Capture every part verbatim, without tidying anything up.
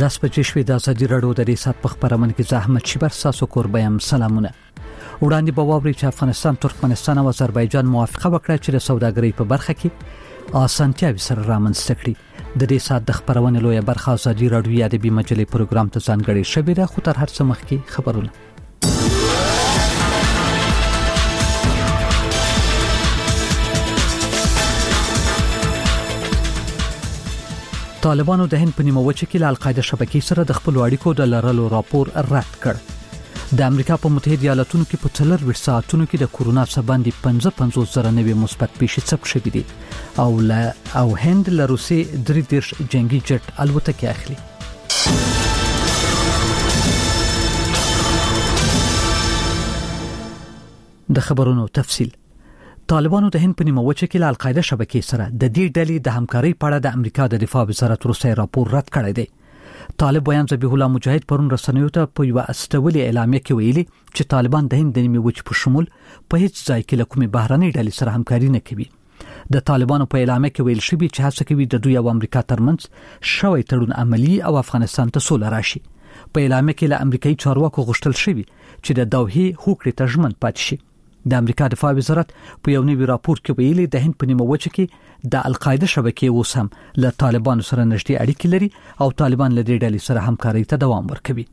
لاس بجې شوې د ازادي راډیو د ریاست په خبرونه کې زحمت شبر ساسو قربایم سلامونه. وړاندې به واوري چې افغانستان، ترکمنستان او آذربایجان موافقه وکړه چې د سوداګرۍ په برخه کې اسانتیاوې سره رامنځته کړي. د ریاست د خبرونه لویه برخه ازادي راډیو یا د بي مجلې پروګرام ته ځانګړې شوې ده. خو تر هر څه مخکې خبرونه. طالبانو د هند په نیمه وچه کې له القاعده شبکې سره د خپل اړیکو د لرلو راپور رد کړ. د امریکا په متحده ایالاتونو کې په څلور ساعتونو کې د کورونا څخه پنځه پنځوس زره نوي مثبت پیښې ثبت شوې دي او له او هند له روسي درې دیرش جنگي جټ الوتکې اخلي. د خبرونو تفصیل. طالبانو د هند په نیمه وچه کې له القاعده شبکې سره د دې ډلې د همکارۍ په اړه د امریکا د دفاع وزارت روسي راپور رد کړی دی. طالب ویان ذبیح الله مجاهد پرون رسنیو ته په یو استولي اعلامیه کې ویلي چې طالبان د هند د نیمه وچه په شمول په هیڅ ځای کې له کومې بهرنۍ ډلې سره همکاري نه کوي. د طالبانو په اعلامیه کې ویل شوی چې هڅه کوي د دوی او امریکا ترمنځ شوی تړون عملی او افغانستان ته سوله راشي. په اعلامیه کې له امریکایي چارواکو غوښتل شوی چې د دوحې هوکړې ته ژمن پاتې شي. د امریکا دفاع وزارت په یو نوي راپور کې ویلي د هند په نیمه وچه کې د القاعده شبکې اوس هم له طالبانو سره نږدې اړیکې لري او طالبان له دې ډلې سره همکاري ته دوام ورکوي.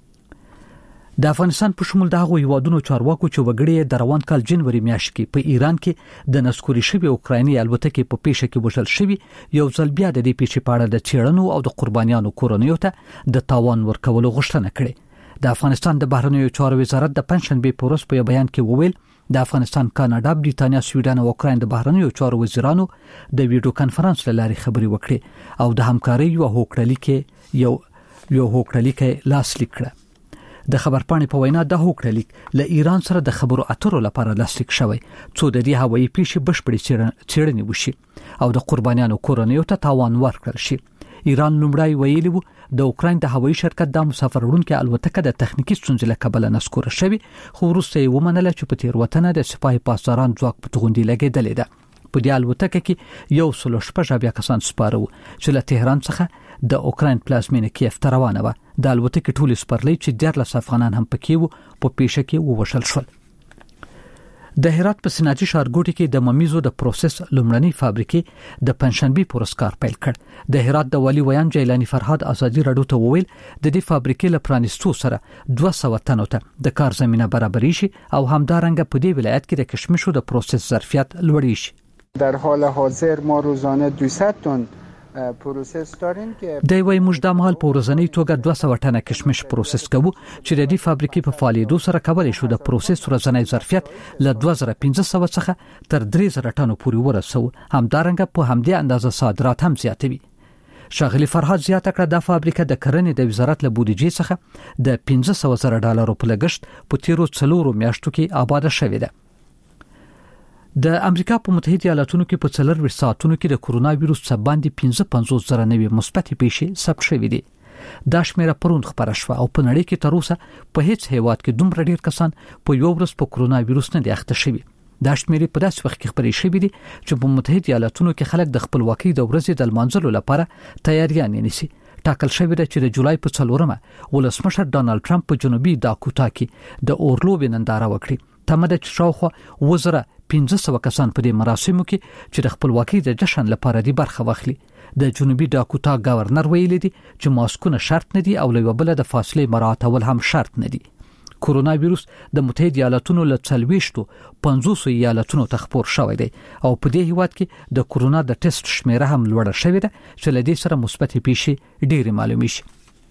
د افغانستان په شمول د هغو هیوادونو چارواکو چې وګړي د روان کال جنوري میاشت کې په ایران کې د نسکوري شوی اوکرایني الوتکې په پیښه کې وژل شوی یو ځل بیا د دې پیښې په اړه د چیرنو او د قربانیانو کورنیو ته د تاوان ورکولو غوښتنه کړې. د افغانستان د بهرنیو چارو وزارت د پنځشنبه په ورځ په بیان کې وویل د افغانستان، کاناډا، بریټانیا، سویډن او اوکراین د بهرنیو چارو وزیرانو د ویډیو کانفرنس لارې خبرې وکړې او د همکارۍ یو هوکړلیک یو یو هوکړلیک لاسلیک کړ. د خبرپاڼې په وینا د هوکړلیک له ایران سره د خبرو اترو لپاره لاسلیک شوی څو د دې هوایي پیښې بشپړې څېړنې وشي او د قربانیانو کورنیو ته تاوان ورکړل شي. ایران لومړی ویلي وو د اوکراین د هوایي شرکت د مسافر وړونکو الوتکه د تخنیکی ستونزې له کبله نسکوره شوی، خو وروسته یې ومنله چې په تیروتنه د سپاه پاسداران ځواک په توغندي لګېدلې ده. په دې الوتکه کې یو سل شپږ اویا کسان سپاره وو چې له تهران څخه د اوکراین پلازمینه کیف ته روانه وه. د الوتکې ټول سپرلۍ چې دیارلس افغانان هم پکې وو په پیښه کې ووژل شول. د هرات په سناجي ښارګوټي کې د ممیزو د پروسس لومړنۍ فابریکې د پنځشنبه پورسکار پیل کړ. د هرات د والی ویان جیلانی فرهاد ازادي راډیو ته وویل د دې فابریکې له پرانیستو سره دوه سوه تنو ته د کار زمينه برابرې شي او همدارنګه په دې ولایت کې د کشمشو د پروسس ظرفیت لوړ شي. در حال حاضر ما روزانه دویست تن پروسس داریم که د وی موږ د مهال په ورځنی توګه دوه سوه تنه کشمش پروسس کوو چې د دې فابریکې په فعالیتو سره کولای شو د پروسس ورځنی ظرفیت له دوه زره پنځه سوه څخه تر درې زره تنو پورې ورسوو. همدارنګه په همدې اندازه صادرات هم زیاتوي. شاغلی فرهاد زیاته کړه د فابریکه د کرنې د وزارت له بودیجې څخه د پنځه سوه زره ډالرو په لګښت په تیرو څلورو میاشتو کې آباد شوې ده. د امریکا په متحده ایالاتونو کې په څلور ساعتونو کې د کورونا وایرس څخه باندې پنځه پنځوس زره نوي مثبت پیښې ثبت شوې دي. دا شمیره پرون خبره شوه او په نړۍ کې تر اوسه په هیڅ هیواد کې دومره ډیر کسان په یو ورځ په کورونا وایرس نه دي اخته شوي. دا شمیره په داسې وخت کې خبرې شوې دي چې په متحده ایالاتونو کې خلک د خپلواکۍ د ورځې د لمانځلو لپاره تیاریان نیسي. ټاکل شوی دی چې د جولای په څلورمه ولسمشر ډانلډ ټرمپ په جنوبي داکوتا کې د اورلوب ننداره وکړي. تمه ده چې شاوخوا وزره پنځه سوه کسان په دې مراسمو کې چې د خپلواکۍ د جشن لپاره دی برخه واخلي. د جنوبي داکوتا گورنر ویلي دی چې ماسکونه شرط نه دي او له بل د فاصله مراعاتول هم شرط نه دي. کورونا وایرس د متحده ایالاتونو له څلويشتو پنځوس ایالتونو ته خپور شوی دی او په دې هیواد کې د کورونا د ټیسټ شمیره هم لوړه شوې ده چې له دې سره مثبت پیښې ډېرې معلومې شي.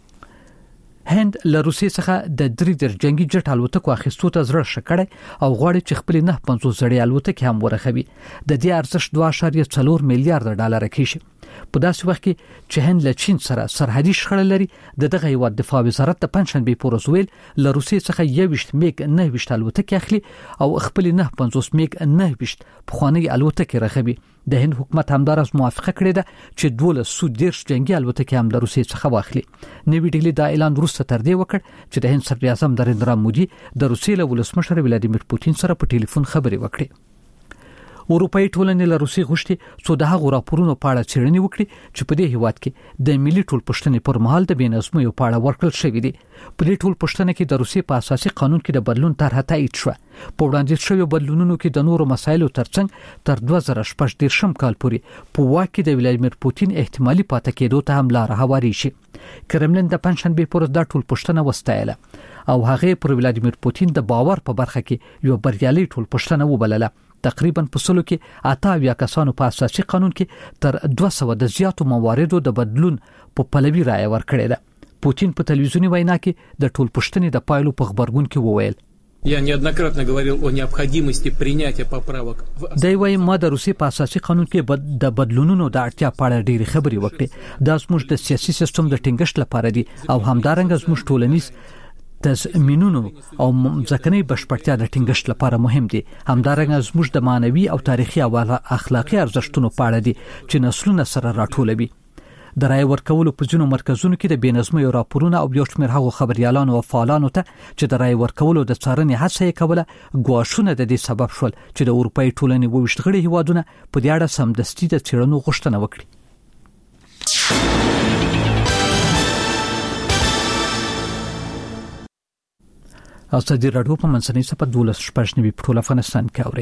هند له روسیې څخه د درې در جنگي جټ الوتکو اخیستو ته زړه شکړی او غواړي چې خپل نه پنځوس زړې الوتکې هم ورخوي. د دې ارزښت دوه اعشاریه څلور میلیارډ ډالر کېږي. په داسې وخت کې چې هند له چین سره سرحدي شخړه لري، د دغه هیواد دفاع وزارت د پنځشنبه په ورځ ویل له روسیې څخه یوویشت میګ نهه ویشت الوتکې اخلي او خپل نه پنځوس میګ نهه ویشت پخوانی الوتکې رخوي. د هند حکومت همدارس موافقه کړې ده چې دولس دیرش جنگي الوتکې هم د روسیې څخه واخلي. نوی ډیلی دا اعلان وروسته تر دې وکړ چې د هند صدر اعظم نریندرا مودي د روسیې له ولسمشر ولادیمیر پوتین سره په ټلیفون خبرې وکړې. اروپאי ټولنې له روسي غوښتي څو د هغو راپورونو په اړه څېړنې وکړي چې په دې هیواد کې د ملي ټولپوښتنې پر مهال د بېنظمیو په اړه ورکړل شوې دي. په دې ټولپوښتنه کې د روسي په اساسي قانون کې د بدلون طرحه تایید شوه. په وړاندیز شویو بدلونونو کې د نورو مسایلو ترڅنګ تر دوه زره شپږ دېرشم کال پورې په واک کې د ولادیمیر پوتین احتمالي پاتې کېدو ته هم لار هواري شي. کرملین د پنځشنبه پر ورځ د ټولپوښتنه وستایله او هغه پر ولادیمیر پوتین د باور په برخه کې یو بریالي ټولپوښتنه وبلله. تقریبا په سلو کې اته اویا کسانو په اساسي قانون کې تر دوه سوه د زیاتو مواردو د بدلون په پلوي رائے ورکړې ده. پوتین په تلویزیونی وینا کې د ټولپوښتنې د پایلو په خبرګون کې وویل: Я неоднократно говорил о необходимости принятия поправок. دا وایي ما د روسي په اساسي قانون کې بد د بدلونونو د اړتیا په اړه ډېری خبرې وکړې. دا زموږ د سیاسي سیستم د ټینګښت لپاره دي او همدارنګه زموږ ټولنیز تضمینونو او ځکنۍ بشپړتیا د ټینګښت لپاره مهم دي. همدارنګه زموږ د مانوي او تاریخي او اخلاقی ارزښتونو په اړه دي چې نسلونه سره راټولوي. د رای ورکولو په ځینو مرکزونو کې د بېنظمیو راپورونه او یو شمېر هغو خبريالانو او فعالانو ته چې د رای ورکولو د څارنې هڅه یې کوله ګواښونه د دې سبب شول چې د اروپאי ټولنې وویشت غړي هیوادونه په دې اړه سمدستي د څېړنو غوښتنه وکړي. ازادي راډیو په منځنۍ صفحه دولس شپږ نوي په ټول افغانستان کې اوري.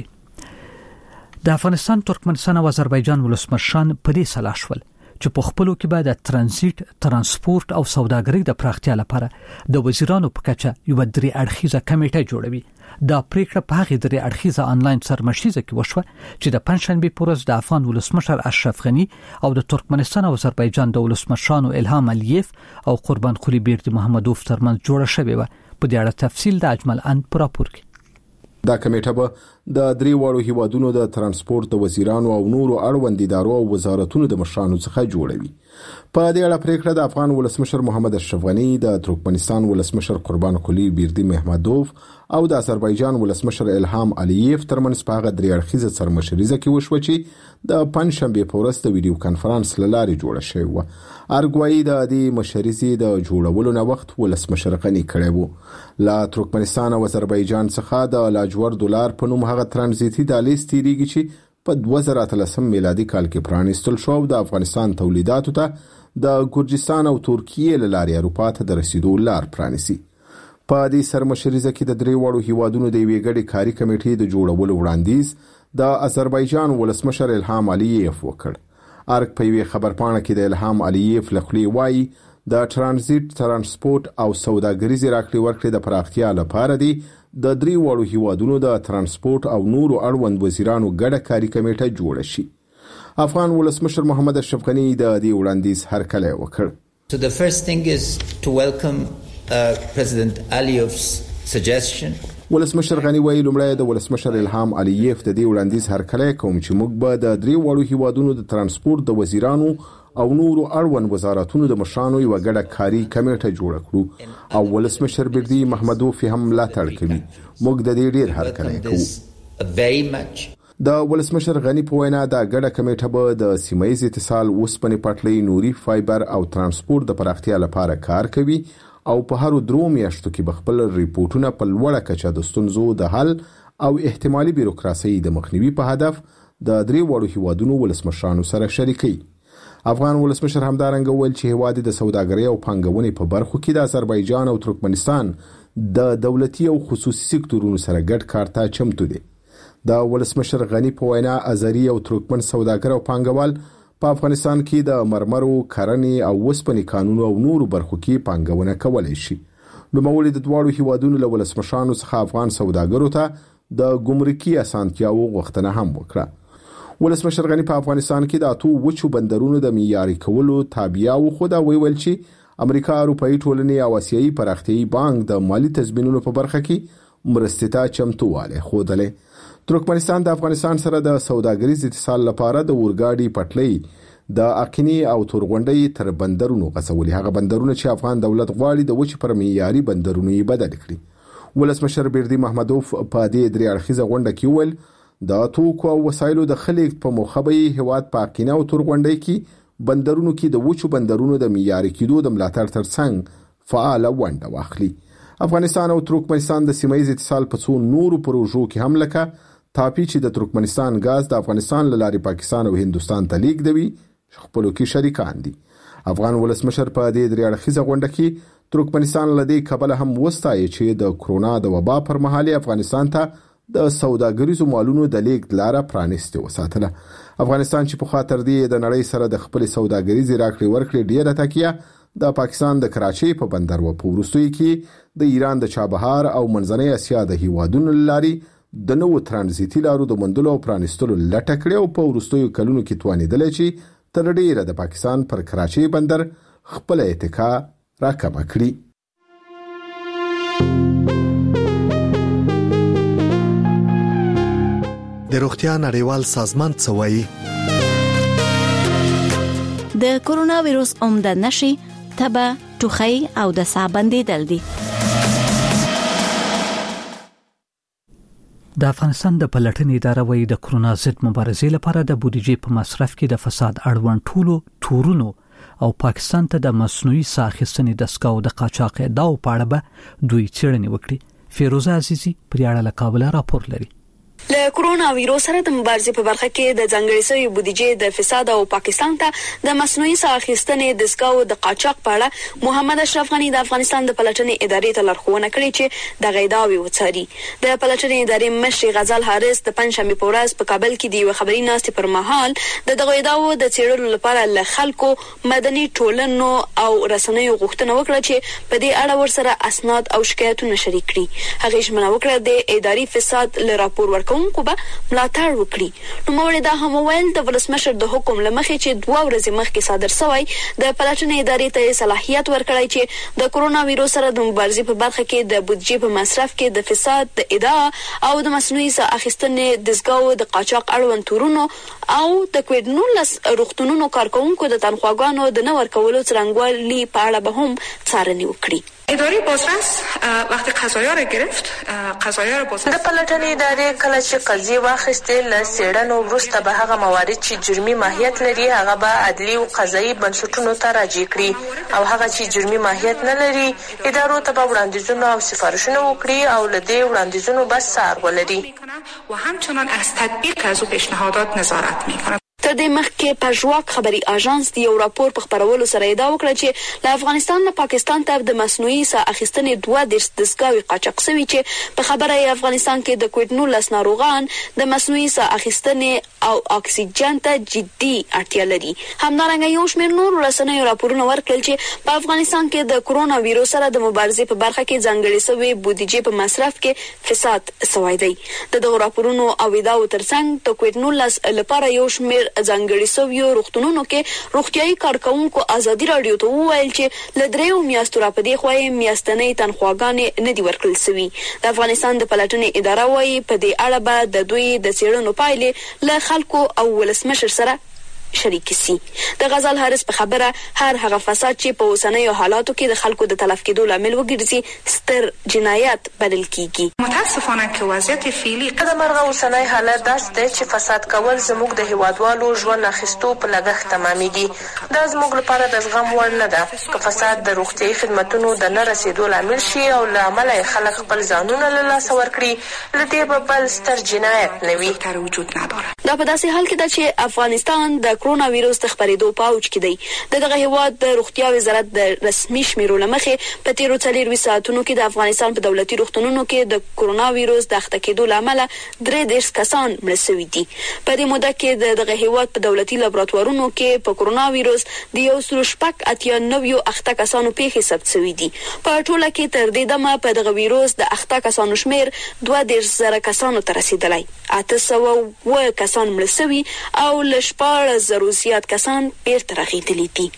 د افغانستان، ترکمنستان او آذربایجان ولسمشران په دې سلا شول چې په خپلو کې به د ترانزیت، ترانسپورت او سوداګرۍ د پراختیا لپاره د وزیرانو په کچه یو درې اړخیزه کمیټه جوړوي. دا پریکړه په هغه درې اړخیزه آنلاین سرمشریزه کې وشوه چې د پنځشنبه په ورځ د افغان ولسمشر اشرف غنی او د ترکمنستان او آذربایجان د ولسمشرانو الهام علیف او قربان قلی بیردی محمدوف ترمنځ جوړه شوې و. په دې اړه تفصیل د اجمل ان پر راپور کې. دا کمیټه به د درې واړو هیوادونو د ترانسپورت د وزیرانو او نورو اړوند ادارو او وزارتونو د مشرانو څخه جوړوي. په دې اړه پریکړه د افغان ولسمشر محمد اشرف غنی، د ترکمنستان ولسمشر قربان قلی بیردی محمدوف او د آذربایجان ولسمشر الهام علیف ترمنځ په هغه درې اړخیزه سرمشریزه کې وشوه چې د پنځشنبه په ورځ د ویډیو کانفرنس له لارې جوړه شوې و. ارګوایي د دې مشریزې د جوړولو نه وخت ولسمشر غنی کړی و. لا ترکمنستان او آذربایجان څخه د لاجور دولار په نوم هغه ترانزیتي دهلیز تیریږي چې په دوه زره اتلسم میلادي کال کې پرانیستل شو د افغانستان تولیداتو ته د ګرجستان او ترکیې له لارې اروپا ته د رسیدو لار پرانیسي. په دې سرمشریزه کې د درې واړو هیوادونو د یوې ګډې کاري کمیټې د جوړولو وړاندیز د آذربایجان ولسمشر الهام علیف وکړ. ارګ په یوې خبرپاڼه کې د الهام علیف لخوا وایي د ترانزیت، ترانسپورت او سوداګریزې راکړې ورکړې د پراختیا لپاره دی د درې واړو هیوادونو د ترانسپورت او نورو اړوند وزیرانو ګډه کاري کمیټه جوړه شي. افغان ولسمشر محمد اشرف غنی د دې وړاندیز هرکلی وکړ. So the first thing is to welcome uh, President Aliyev's suggestion. ولسمشر غنی وایي لومړی د ولسمشر الهام علیف د دې وړاندیز هرکلی کوم چې موږ به د درې واړو هیوادونو د ترانسپورت د وزیرانو او نورو اړوند وزارتونو د مشرانو یو ګډه کاري کمیټه جوړه کړو او ولسمشر بیردی محمدوف هم ملاتړ کوي. موږ د دې ډیر هرکلی کوو. د ولسمشر غنی په وینا دا ګډه کمیټه به د سیمایي اتصال، اوسپنې پټلۍ، نوري فایبر او ترانسپورت د پراختیا لپاره کار کوي او په هر درو میاشتو کې بخپل ریپورتونه په لوړه کچه د ستونزو د حل او احتمالي بیروکراسي د مخنیوي په هدف د درې واړو هیوادونو ولسمشرانو سره شریکي. افغان ولسمشر همدارنګه ویل چې هیواد د سوداګرۍ او پانګونې په برخو کې د آذربایجان او ترکمنستان د دولتي او خصوصي سکتورونو سره ګډ کار ته چمتو دي. د ولسمشر غنی په وینا آذری او ترکمن سوداګر او پانګوال په افغانستان کې د مرمرو، کرنې او وسپنې قانون او نورو برخو کې پانګونه کولای شي. نو مولد د دواړو هیوادونو له ولسمشرانو څخه افغان سوداګرو ته د ګمرکي اسانتیاو غوښتنه هم وکړه. ولسمشر غنی په افغانستان کې د اتو وچو بندرونو د معیاري کولو تابعیا و خو دا ویل چې امریکا، اروپאי ټولنې او آسیایي پراختیایي بانک د مالی تضمینونو په برخه کې مرستې ته چمتووالی ښودلی. ترکمنستان د افغانستان سره د سوداګریز اتصال لپاره د اورګاډي پټلۍ د اقینی او تورغونډۍ تر بندرونو غځولي. هغه بندرونه چې افغان دولت غواړي د وچې پر معیاري بندرونو یې بدل کړي. ولسمشر بیردی محمدوف په دې درې اړخیزه غونډه کې ویل د توکو او وسایلو د خلیق په موخبه هیواد په اقینه او تورغونډۍ کې بندرونو کې د وچو بندرونو د معیاري کېدو د ملاتړ ترڅنګ فعال ونډه واخلي. افغانستان او ترکمنستان د سیمایي اتصال په څو نورو پروژو کې هم لکه تاپی چې د ترکمنستان غاز د افغانستان له لارې پاکستان او هندستان ته لیږدوي خپلو کې شریکان دي. افغان ولسمشر په دې درې اړخیزه غونډه کې ترکمنستان له دې کبله هم وستایي چې د کرونا د وبا پر مهال افغانستان ته د سوداګریزو مالونو د لیږد لاره پرانیستې وساتله. افغانستان چې په خاطر دی د نړۍ سره د خپل سوداګریزي راکړې ورکړې ډیره تکیه د پاکستان د کراچۍ په بندر و په وروستیو کې د ایران د چابهار او منځنۍ اسیا د هیوادونو لارې د نوو ترانزیتي لارو د موندلو او پرانیستلو لټه کړې او په وروستیو کلونو کې توانېدل چې تر ډیره د پاکستان پر کراچۍ بندر خپل اتکا راکمه کړي. د روغتیا نړیوال سازمان څه وایي؟ د کورونا وایروس عمده نشي تبه، ټوخی او د ساه بندیدل دي. د افغانستان د پلټنې اداره وایي د کورونا ضد مبارزې لپاره د بودیجې په مصرف کې د فساد اړوند ټولو تورونو او پاکستان ته د مصنوعي ساه اخیستنې دستګاو د قاچاق ادعاو په اړه به دوی څېړنې وکړي. فیروزه عزیزی پر اړه له کابل راپور لري. له کورونا وایروس سره د مبارزې په برخه کې د ځنګړې شوی بودیجې د فساد او پاکستان ته د مصنوعي ساه اخیستنې دستګاو د قاچاق په اړه محمد اشرف غنی د افغانستان د پلټنې ادارې ته لارښوونه کړې چې د غیداوي وڅاري. د پلټنې ادارې مشر غزل حارث د پنځشنبه په ورځ په کابل کې د یو خبري ناستې پر مهال د دغه ادعاو د څېړلو لپاره له خلکو، مدني ټولنو او رسنیو غوښتنه وکړه چې په دې اړه ورسره اسناد او شکایتونه شریک کړي. هغه ژمنه وکړه د اداري فساد له راپور ورکوونکو به ملاتړ وکړي. نو موږ دا هم ویل د ولسمشر د حکم لمخې چې دوه ورځې مخکې صادر شوی د پلټنې ادارې ته صلاحیت ورکړی چې د کورونا وایروس سره د مبارزې په برخه کې د بودیجې په مصرف کې د فساد د ادعا او د مصنوعي ساه اخیستنې دستګاو د قاچاق اړوند تورونو او د کووډ نولس روغتونونو کارکونکو د تنخواګانو د نه ورکولو څرنګوالي په اړه به هم څارنې وکړي. اداره بازرس وقتی قضایا را گرفت قضایا را بازرس د پلټنې ادارې کله چې قضیه واخیستې له څېړنو وروسته به هغه موارد چې جرمي ماهیت لري هغه به عدلي او قضایي بنسټونو ته راجع کړي او هغه چې جرمي ماهیت نه لري ادارو ته به وړاندیزونه او سفارشونه وکړي او له دې وړاندیزونو به څار ولري و همچنان از تطبیق از او پیشنهادات نظارت میکنه. تر دې مخکې پژواک خبري اژانس د یو راپور په خبرولو سره ادعا وکړه چې له افغانستان نه پاکستان ته د مصنوعي ساه اخیستنې دوه دېرش دستګاوې قاچاق شوي چې په خبره یې افغانستان کې د کووډ نولس ناروغان د مصنوعي ساه اخیستنې او اکسیجن ته جدي اړتیا لري. همدارنګه یو شمېر نور رسنیو راپورونه ورکړل چې په افغانستان کې د کورونا وایروس سره د مبارزې په برخه کې ځانګړې شوې بودیجې په مصرف کې فساد شوی دی. د دغو راپورونو او ادعاو ترڅنګ د کووډ نولس لپاره یو شمېر ځانګړي شویو روغتونونو کې روغتیايي کارکونکو ازادي راډیو ته وویل چې له دریو میاشتو را پدې خوای میاشتنۍ تنخواګانې نه دي ورکړل شوي. د افغانستان د پلټنې اداره وایي په دې اړه به د دوی د څېړنو پایلې له خلکو او ولسمشر سره شریک سي. د غزل حارث په خبره هر هغه فساد چې په اوسنیو حالاتو کې د خلکو د تلف کېدو لامل وګرځي ستر جنایت بلل کیږي. متاسفانه که وضعیت فعلی د مرغه اوسنی حالت داسې دی چې فساد کول زموږ د هیوادوالو ژوند اخیستو په لګښت تمامېږي. دا زموږ لپاره د زغم وړ نه ده که فساد د روغتیایي خدمتونو د نه رسېدو لامل شي او له امله یې خلک خپل ځانونه له لاسه ورکړي له دې به بل ستر جنایت نه وي. دا په داسې حال کې ده چې افغانستان د کورونا وایروس د خپرېدو په اوج کې دی. د دغه هیواد د روغتیا وزارت د رسمي شمیرو لمخې په تیرو څلورویشت ساعتونو کې د افغانستان په دولتي روغتونونو کې د کورونا وایروس د اخته کېدو لامل درې دېرش کسان مړه شوي دي. په دې موده کې د دغه هیواد په دولتي لابراتوارونو کې په کورونا وایروس د یو سل شپږ اتیا نویو اخته کسانو پیښې ثبت شوي دي. په ټوله کې تر دې دمه په دغه وایروس د اخته کسانو شمیر دوه دېرش زره کسانو ته رسیدلی. اته سوه اووه کسان مړه شوي او له شپاړس زرو زیات کسان بیرته راغلي دي.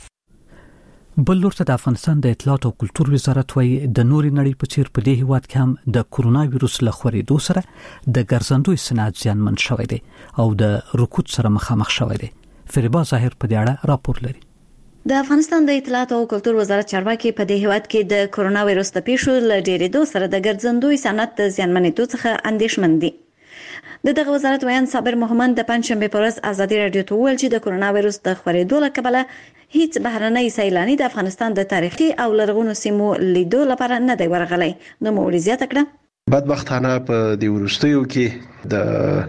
بل لور ته د افغانستان د اطلاعات او کلتور وزارت وایي د نوري نړۍ په څیر په دې هیواد کې هم د کورونا وایروس له خورېدو سره د ګرځندوی صنعت زیانمن شوی دی او د رکود سره مخامخ شوی دی. فریبا ظاهر په دې اړه راپور لري. د افغانستان د اطلاعات او کلتور وزارت چارواکي په دې هیواد کې د کورونا وایروس د پیښو له ډېرېدو سره د ګرځندوی صنعت د زیانمنېدو څخه اندېښمن دي. د دغه وزارت ویان صابر محمد د پنځشنبه په ورځ ازادي راډیو ته وویل چې د کورونا وایروس د خورېدو له کبله هیڅ بهرنۍ سیلاني د افغانستان د تاریخي او لرغونو سیمو لیدو لپاره نه دی ورغلی. نو موري زیاته کړه بدبختانه په دې وروستیو کې د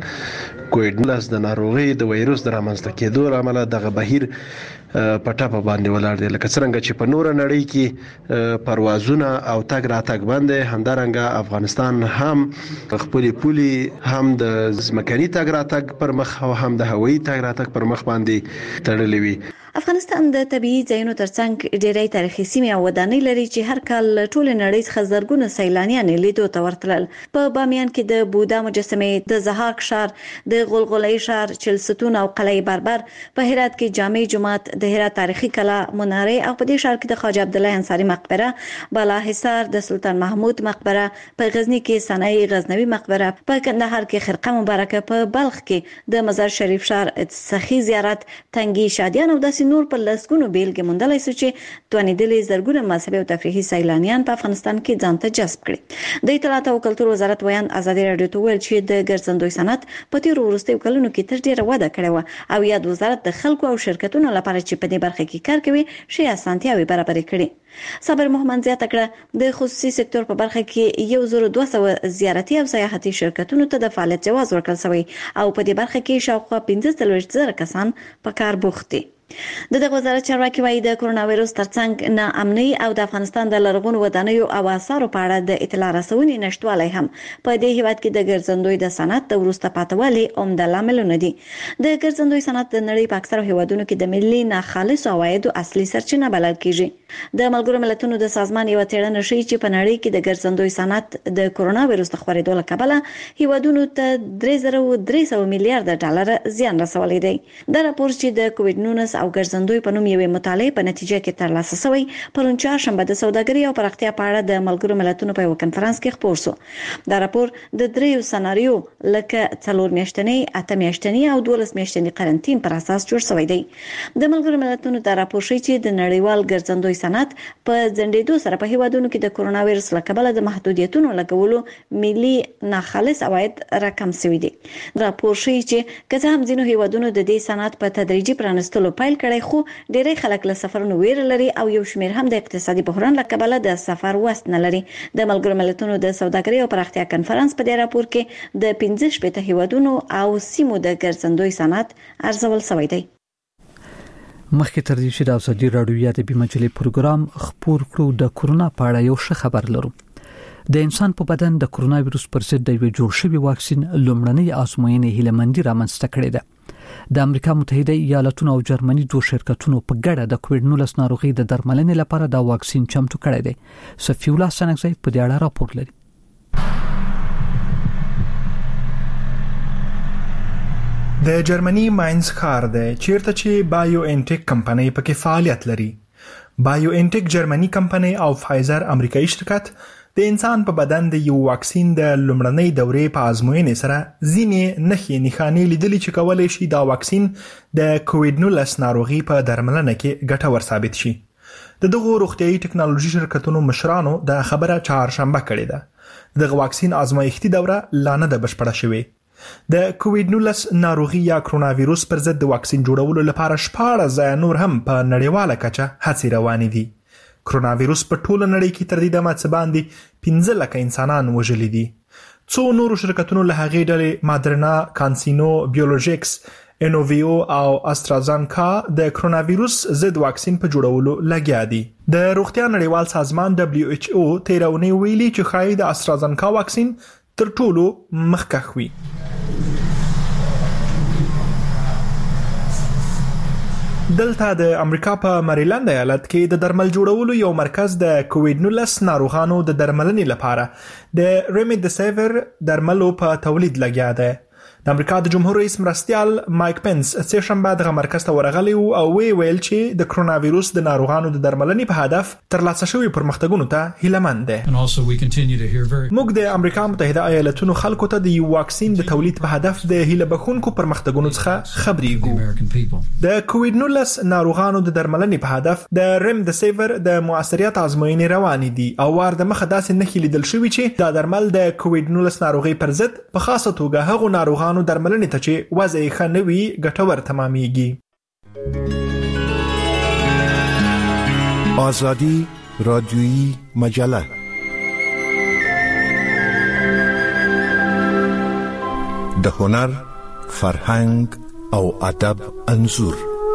کووډ نولس د ناروغي د وایروس د رامنځته کېدو لامل دغه بهیر په ټاپه باندې ولاړ دی، لکه څنګه چې په نور نړۍ کې پروازونه او تګ راتګ باندې همدارنګه افغانستان هم خپل پولي هم د ځمکني تګ راتګ پر مخ او هم د هوایي تګ راتګ پر مخ باندې تړلې وي. افغانستان د طبيعي ځایونو ترڅنګ ډېری تاریخي سیمې او ودانۍ لري چې هر کال ټول نړۍ څخه زرګونه سیلانیان لیدو ته ورتلل. په بامیان کې د بودا مجسمه، د زهاک ښار، د غلغلې ښار، چلستون او قلعه بربر، په هرات کې جامع جومات، د هرات تاریخي کلا، مناره او په دې ښار کې د خواجه عبد الله انصاري مقبره، بالاحصار د سلطان محمود مقبره، په غزنی کې صنایع غزنوي مقبره، په کندهار کې خرقه مبارکه، په بلخ کې د مزار شریف ښار سخی زیارت، تنگي شادیان او د نور په لسګونو بیلګې موندلای شو چې توانیدلې زرګونه مذهبي او تفریحي سیلانیان په افغانستان کې ځان ته جذب کړي. د اطلاعات او کلتور وزارت ویان ازادي راډیو ته ویل چې د ګرځندوی صنعت په تیرو وروستیو کلونو کې تر ډیره وده کړې و او یاد وزارت د خلکو او شرکتونو لپاره چې په دې برخه کې کار کوي شي اسانتیاوي برابرې کړي. صابر محمد زیاته کړه د خصوصي سکتور په برخه کې یو زر دوه سوه زیارتي او سیاحتي شرکتونو ته د فعالیت جواز ورکړل شوی او په دې برخه کې شاوخوا پنځه څلوېښت زره کسان په کار بوخت دي. د دغه وزارت چارواکي وايي د کرونا وایروس ترڅنګ ناامنۍ او د افغانستان د لرغونو ودانیو او آثارو په اړه د اطلاع رسونې نشټوالی هم په دې هیواد کې د ګرځندوی د صنعت د وروسته پاتې والي عمده لاملونه دي. د ګرځندوی صنعت د نړۍ په اکثرو هیوادونو کې د ملي ناخالصو عوایدو اصلي سرچینه بلل کیږي. د ملګرو ملتونو د سازمان یو تړون شي چې په نړۍ کې د ګرځندوی صنعت د کرونا وایروس د خپرېدو له کبله هیوادونو ته درې زره درې سوه میلیارډ ډالر زیان رسولی دی. دا راپور چې د کووډ نولس او ګرځندوی په نوم یوې مطالعې په نتیجه کې ترلاسه شوی پرون چهارشنبه د سوداګرۍ او پراختیا په اړه د ملګرو ملتونو په یو کنفرانس کې خپور شو. دا راپور د دریو سناریو لکه څلور میاشتنی، اته میاشتنی او دولس میاشتنی قرنټین پر اساس جوړ شوی دی. د ملګرو ملتونو دا راپور ښیي چې د نړیوال ګرځندوی صنعت په ځنډېدو سره په هیوادونو کې د کرونا وایرس له کبله د محدودیتونو لګولو ملي ناخالص عواید راکم شوي دي. راپور ښیي چې که څه هم ځینو هیوادونو د دې صنعت په تدریجي پرانستلو پیل کړی خو ډېری خلک له سفرونو ویره لري او یو شمیر هم د اقتصادي بحران له کبله د سفر وس نه لري. د ملګرو ملتونو د سوداګرۍ او پراختیا کنفرانس په دې راپور کې د پنځه شپېته هیوادونو او سیمو د ګرځندوی صنعت ارزول شوی دی. مخکې تر دې چې د ازادي راډیو یا د بي مجلې پروګرام خپور کړو د کرونا په اړه یو ښه خبر لرو. د انسان په بدن د کرونا وایروس پر ضد د یو جوړ شوی واکسین لومړنۍ ازموینې هیلمندي رامنځته کړې ده. د امریکا متحده ایالاتونو او جرمني دوه شرکتونو په ګډه د کووډ نولس ناروغي د درملنې لپاره دا واکسین چمتو کړی دی. صفی الله سنگزی په دې اړه راپور لري. د جرمني ماینز ښار دی چیرته چې بایو انټیک کمپنۍ پکې فعالیت لري. بایو انټیک جرمني کمپنۍ او فایزر امریکایي شرکت د انسان په بدن د یو واکسین د لومړنۍ دورې په ازموینې سره ځینې نښې نښانې لیدلې چې کولای شي دا واکسین د کووډ نولس ناروغي په درملنه کې ګټور ثابت شي. د دغو روغتیايي ټکنالوژي شرکتونو مشرانو د خبره چهارشنبه کړې ده. دغه واکسین ازمایښتي دوره لا نه ده بشپړه شوې. د کووډ نولس ناروغي یا کرونا وایروس پر ضد د واکسین جوړولو لپاره شپاړس ځایه نور هم په نړیواله کچه هڅې روانې دي. کرونا وایروس په ټوله نړۍ کې تر دې دمه څه باندې پنځه لکه انسانان وژلي دي. څو نورو شرکتونو له هغې ډلې مادرنا، کانسینو بیولوژیکس، انوویو او استرازانکا د کرونا وایروس ضد واکسین په جوړولو لګیا دي. د روغتیا نړیوال سازمان دبلیو ایچ او تېره اونۍ ویلي چې ښایي د استرازانکا واکسین تر ټولو مخکښ وي. دلته د امریکا په مریلند ایالت کې د درمل جوړولو یو مرکز د کووډ نولس ناروغانو د درملنې لپاره د ریمډیسیویر درملو په تولید لګیا دی. د امریکا د جمهور رئیس مرستیال مایک پنس سه شنبه دغه مرکز ته ورغلی او وی ویل چې د کرونا وایروس د ناروغانو د درملنې په هدف ترلاسه شوی پرمختګونو ته هیلهمند دي. موږ د امریکا متحده ایالاتونو خلکو ته د یو واکسین د تولید په هدف د هیله بخونکو پرمختګونو څخه خبرېږو. د کووډ نولس ناروغانو د درملنې په هدف د ریمډیسیویر د موثریت ازموینې روانې دي او وار د مخه داسې نښې لیدل شوي چې دا درمل د کووډ نولس ناروغي پر ضد په خاصه توګه هغو ناروغانو درملنې ته چې وضع یې ښه نه وي ګټور تمامیږي. آزادی رادیویی مجله د هنر، فرهنګ او ادب انځور.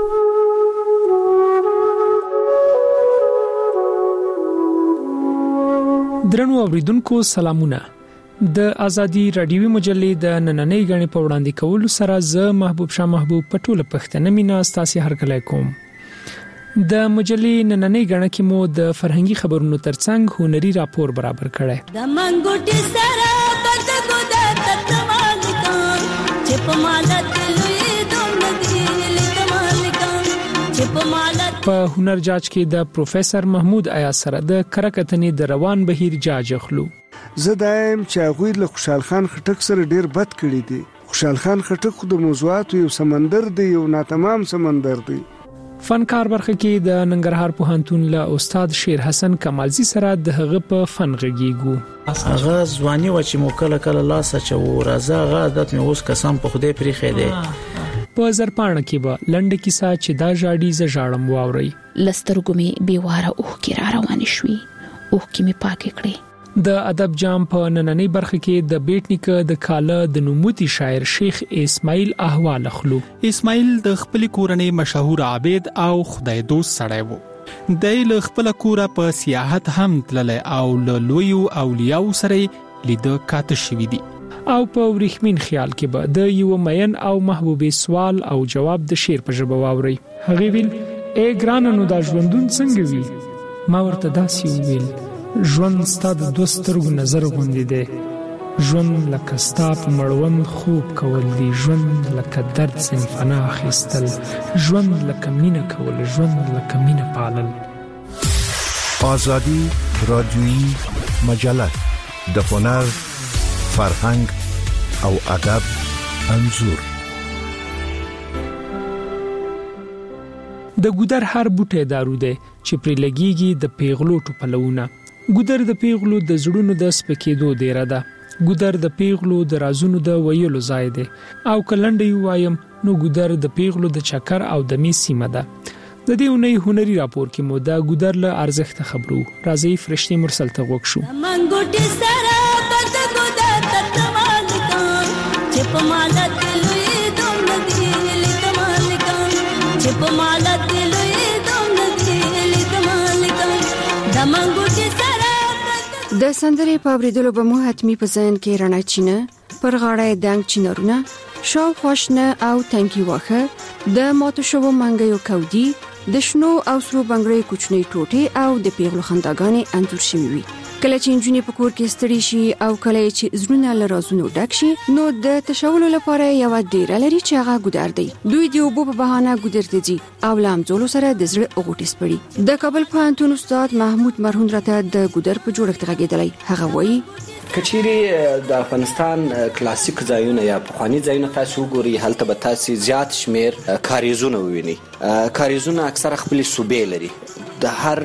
درنو اوریدونکو سلامونه. د ازادي رادیوي مجلې د نننۍ غړي په وړاندې کولو سره زه محبوب شاه محبوب پټوله پښتنه مینا ستاسو هرکلی کوم. د مجلې نننۍ غړي کې مو د فرهنګي خبرونو ترڅنګ هنري راپور برابر کړی. د منګوټي سره بدګو د تتمالکان چې په مالت لوی دومدي لکمالکان چې په مالت په هنر جاج کې د پروفیسور محمود ایاز سره د کرکټنې د روان بهیر جاج اخلو. زه دایم چې هغوی له خوشحال خان خټک سره ډیر بد کړی دي. خوشحال خان خټک خو د موضوعاتو یو سمندر دی، یو ناتمام سمندر دی. فنکار برخه کې د ننګرهار پوهنتون له استاد شیر حسن کمالزی سره د هغه په فن غږیږو. هغه ځواني و چې مو کله کله لاس چو راځه هغه عادت مې اوس قسم په خدای پرې خېده. په زرپانه کې به لنډه کیسه چې دا جاړي ز ژړم واوري. لسترګو می بیواره اوه کې را روان شوي، اوه کې می پاک کړي. د ادب جام په نننۍ برخه کې د بیٹنیکه د کاله د نوموتی شاعر شیخ اسماعیل احوال اخلو. اسماعیل د خپل کورنۍ مشهور عابد او خدای دوست سړی وو. د له خپل کوره په سیاحت هم تللی او له لویو اولیاء سره لیدو کاته شوی دی. او په ورېخمین خیال کې به د یو مین او محبوبې سوال او جواب د شعر په ژبه واوري. هغه ویل ای ګرانانو دا ژوندون څنګه وی؟ ما ورته داسې ویل ژوند ستا د دوسترګو نظر غوندې دی، ژوند لکه ستا په مړوند خوب کول دی، ژوند لکه درد زنفنا اخیستل، ژوند لکه مینه کول، ژوند لکه مینه پالل. آزادی رادیویی مجله د هنر، فرهنګ او ادب انځور. د ګودر هر بوټی دارو دی چې پرې لګیږي د پیغلو ټوپلونه. ګودر د پیغلو د زړونو د سپکېدو دیره ده. ګودر د پیغلو د رازونو د ویلو ځای دی. او کلنډي وایم نو ګودر د پیغلو د چکر او د می سیمه ده. د دې اونۍ هنري راپور کې مو د ګودر له ارزښت خبرو. راځي فرشتي مرسل ته وښ شو. منګوټي سره بدګو د تتمالکان چې په مالت لوی دومدي لکمالکان چې په مالت لوی دومدي لکمالکان د منګوټي د سندرې په اوریدلو به مو حتمی په ذهن کې رڼا چینه، پر غاړه دنګ چینارونه، شاو خوشنه او تنګي واخه، د ماتو شوو منګیو کودي، د شنو او سرو بنگړې کوچنی ټوټې او د پیغلو خنداګانې انځور شوي وي. کله چې انجونې په کور کې ستړي شي او کله چې زړونه له رازونو ډک شي نو د تشولو لپاره یو ډیره لري چې هغه ګودر دی. دوی د اوبو په بهانه ګودر ته ځي او لامځولو سره د زړه اوغوټي سپړي. د کابل پوهنتون استاد محمود مرهون راته د ګودر په جوړښت غږیدلی. هغه وایي کچيري د افغانستان کلاسیک ځایونه یا پخوانی ځایونه تاسو وګورئ، هلته به تاسو زیات شمیر کاریزونه ووینئ. کاریزونه اکثره خپل صوبې لري، د هر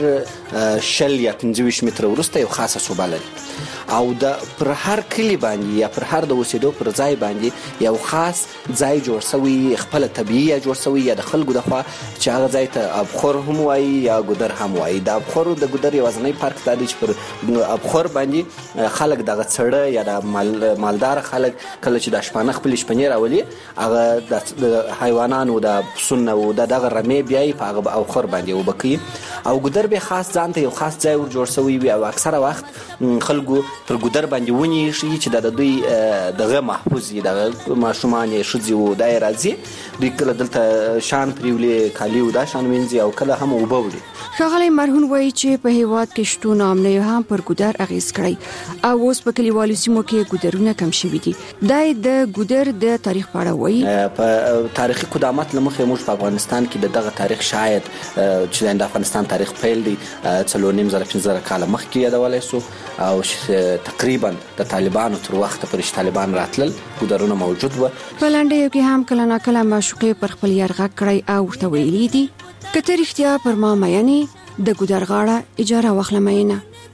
شل یا پنځه ویشت متره ورسته یو خاصه صوبه لري او د پر هر کلی باندې یا پر هر د اوسېدو پر ځای باندې یو خاص ځای جوړ شوی، خپل طبيعي جوړ شوی یا د خلکو د خوا چې هغه ځای ته ابخور هم وایي یا ګودر هم وایي. د ابخور د ګودر یو ځنی پارک دی چې پر ابخور باندې خلک دغه څړه یا د مال مالدار خلک کله چې د شپانه خپل شپنې راولي هغه د حیوانانو د پسونه او دغه رمې بیاي په هغه ابخور باندې وبکي. او ګودر به خاص ځانته یو خاص ځای ور جوړ شوی وي او اکثره وخت خلکو پر ګودر باندې ونی شي چې د دوی دغه محفوظ دي، دغه ماشومان یې شذي او دای راځي دوی کله دلته شان پریولې کالی او دا شان وینځي او کله هم وبوري. ښاغلی مرهون وایي چې په هیواد کې شتون امنیت هم پر ګودر اغیز کړی او اوس په کلیوالو سیمو کې ګودرونه کم شوي دي. دای د ګودر د تاریخ په اړه وایي په تاریخي قدامت لمخې موږ په افغانستان کې دغه تاریخ شاید چې د افغانستان تاریخ پیل دی څلور نیم زره پنځه زره کاله مخکې یادولای سو او تقریبا د طالبانو تر وخت پرې طالبان راتلل ګودرونه موجود و. په لنډیو کې هم کله ناکله معشوقې پر خپل یار غږ کړی او ورته ویلي دي کته رښتیا پر ما مینې د ګودر غاړه اجاره واخله مینه.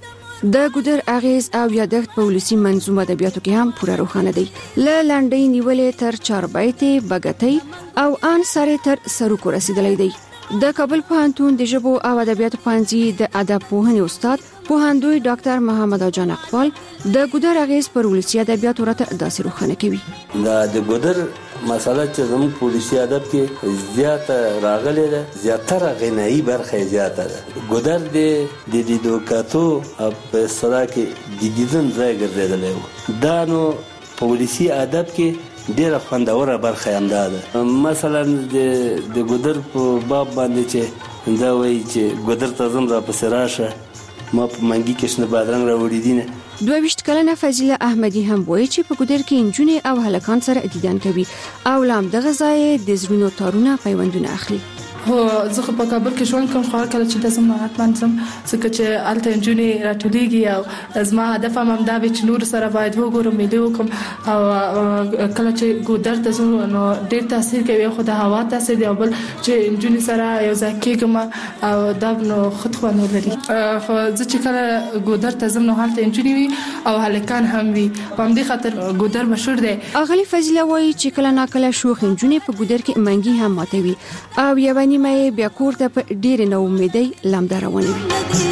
د ګودر اغیز او یادښت په ولسی منظومه ادبیاتو کې هم پوره روښانه دی. ل لنډۍ نیولې تر چاربایتې بغتۍ او ان سره تر سرو کو رسیدلې دی. د کابل پوهنتون د ژبو او ادبیاتو پوهنځي د ادب پوهنې استاد پوهاندوی ډاکټر محمد جان اقبال د ګودر اغیز پر ولسی ادبیات ورته داسې روښانه کوي. دا د ګودر مسله چې زموږ پولیسي ادب کې زیاته راغلې ده، زیاتره غنایي برخه زیاته ده. ګودر د د دیدوکاتو په اصطلاح کې د دیدن ځای ګرځېدلی و. دا نو پولیسي ادب کې ډېره خوندوره برخه همدا ده. مثلا د د ګودر په باب باندې چې دا وایي چې ګودر ته ځم راپسې راشه، ما په منګي کې شنه بادرنګ راوړي دي نه. دوه ویشت کلنه فضیله احمدی هم وایي چې په ګودر کې نجونې او هلکان سره دیدن کوي او لام دغه ځای د زړونو تارونه پیوندونه اخلي. هو زه په کابل کې ژوند کوم، خو کله چې د زم حتمان زم ځکه چې الته نجونې راټولېږي او زما هدف هم دا وي چې نور سره باید وګورم، ملي وکم او کله چې ګودر ته زم نو ډېر تاثیر کوي، خو د هوا تاثیر دی او بل چې نجونې سره یو ځای کېږم او دا نو خود خوند لري. خو زه چې کله ګودر ته زم نو هلته نجونې وي او هلکان هم وي، په همدې خاطر ګودر مشهور دی. اغلی فضیله وایي چې کله ناکله شوخ نجونې په ګودر کې منګي هم ماتوي او یوه مې بیا کور ته په ډېر نه امیدي لامده روانه وي.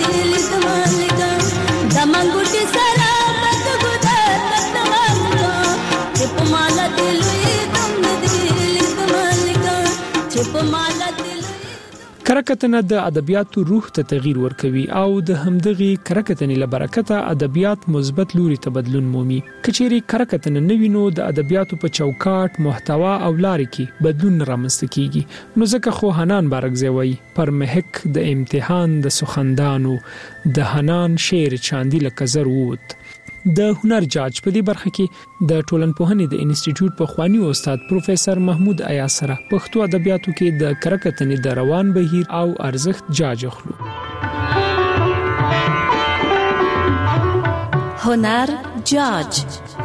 کرکټنه د ادبیاتو روح ته تغییر ورکوي او د همدغي کرکټنې لبرکته ادبیات مثبت لوري ته بدلون مومي. کچېری کرکټنه نوینو د ادبیاتو په چوکاټ، محتوا او لارې کې بدلون رامنځته کیږي. نو ځکه خو حنان بارګزی وایي پر مهک د امتحان د سخندانو د حنان شعر چاندی لکزر ووت. د هنر جاج په دې برخه کې د ټولنپوهنې د انسټیټیوټ په خوانی استاد پروفیسور محمود ایاز سره پښتو ادبیاتو کې د کرکټنې د روان بهیر او ارزښت جاج اخلو. هنر جاج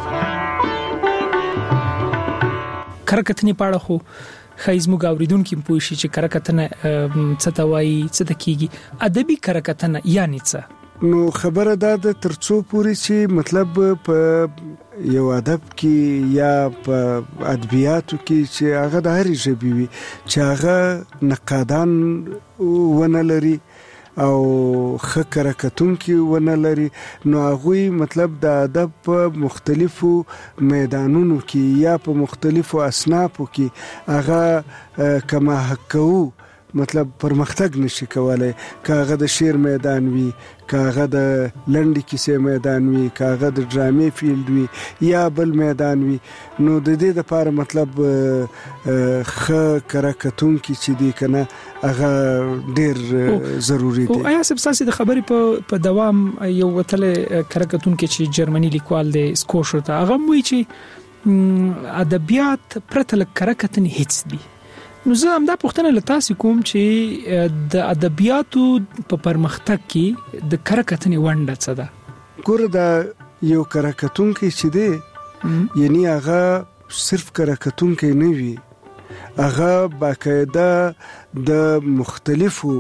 کرکټنې پاړه خو خایزمو غوریدون کې پوه شي چې کرکټنه څه ته وایي، څه ته کیږي. ادبي کرکټنه یعنی څه؟ نو خبره دا د ترڅو پوری چې مطلب په یو ادب کې یا په ادبیاتو کې چې هغه د هرې ژبې وي چې هغه نقادان ونه لري او ښه کرکټونکي ونه لري، نو هغوی مطلب د ادب په مختلفو میدانونو کې یا په مختلفو اصنافو کې هغه کما حقو مطلب پرمختګ نشي کولای. کاغه د شعر میدان وي، کاغه د لنډی کیسې میدان وي، کاغه د ډرامې فیلډ وي یا بل میدان وي، نو د دې لپاره مطلب ښه کرکټونکي چې دی کنه هغه ډیر ضروری دی. او آیا سبساسي د خبرې په دوام یو وتل کرکټونکي چې جرمني لیکوال دی سکوشر ته هغه وایي چې ادبیات پرته له کرکټن هیڅ دی. نو زه هم دا پوښتنه لتاسې کوم چې د ادبیاتو په پرمختګ کې د کرکټنې ونډه څه ده؟ ګوره دا یو کرکټونکی چې دی یعنی هغه صرف کرکټونکی نه وي، هغه باقاعده د مختلفو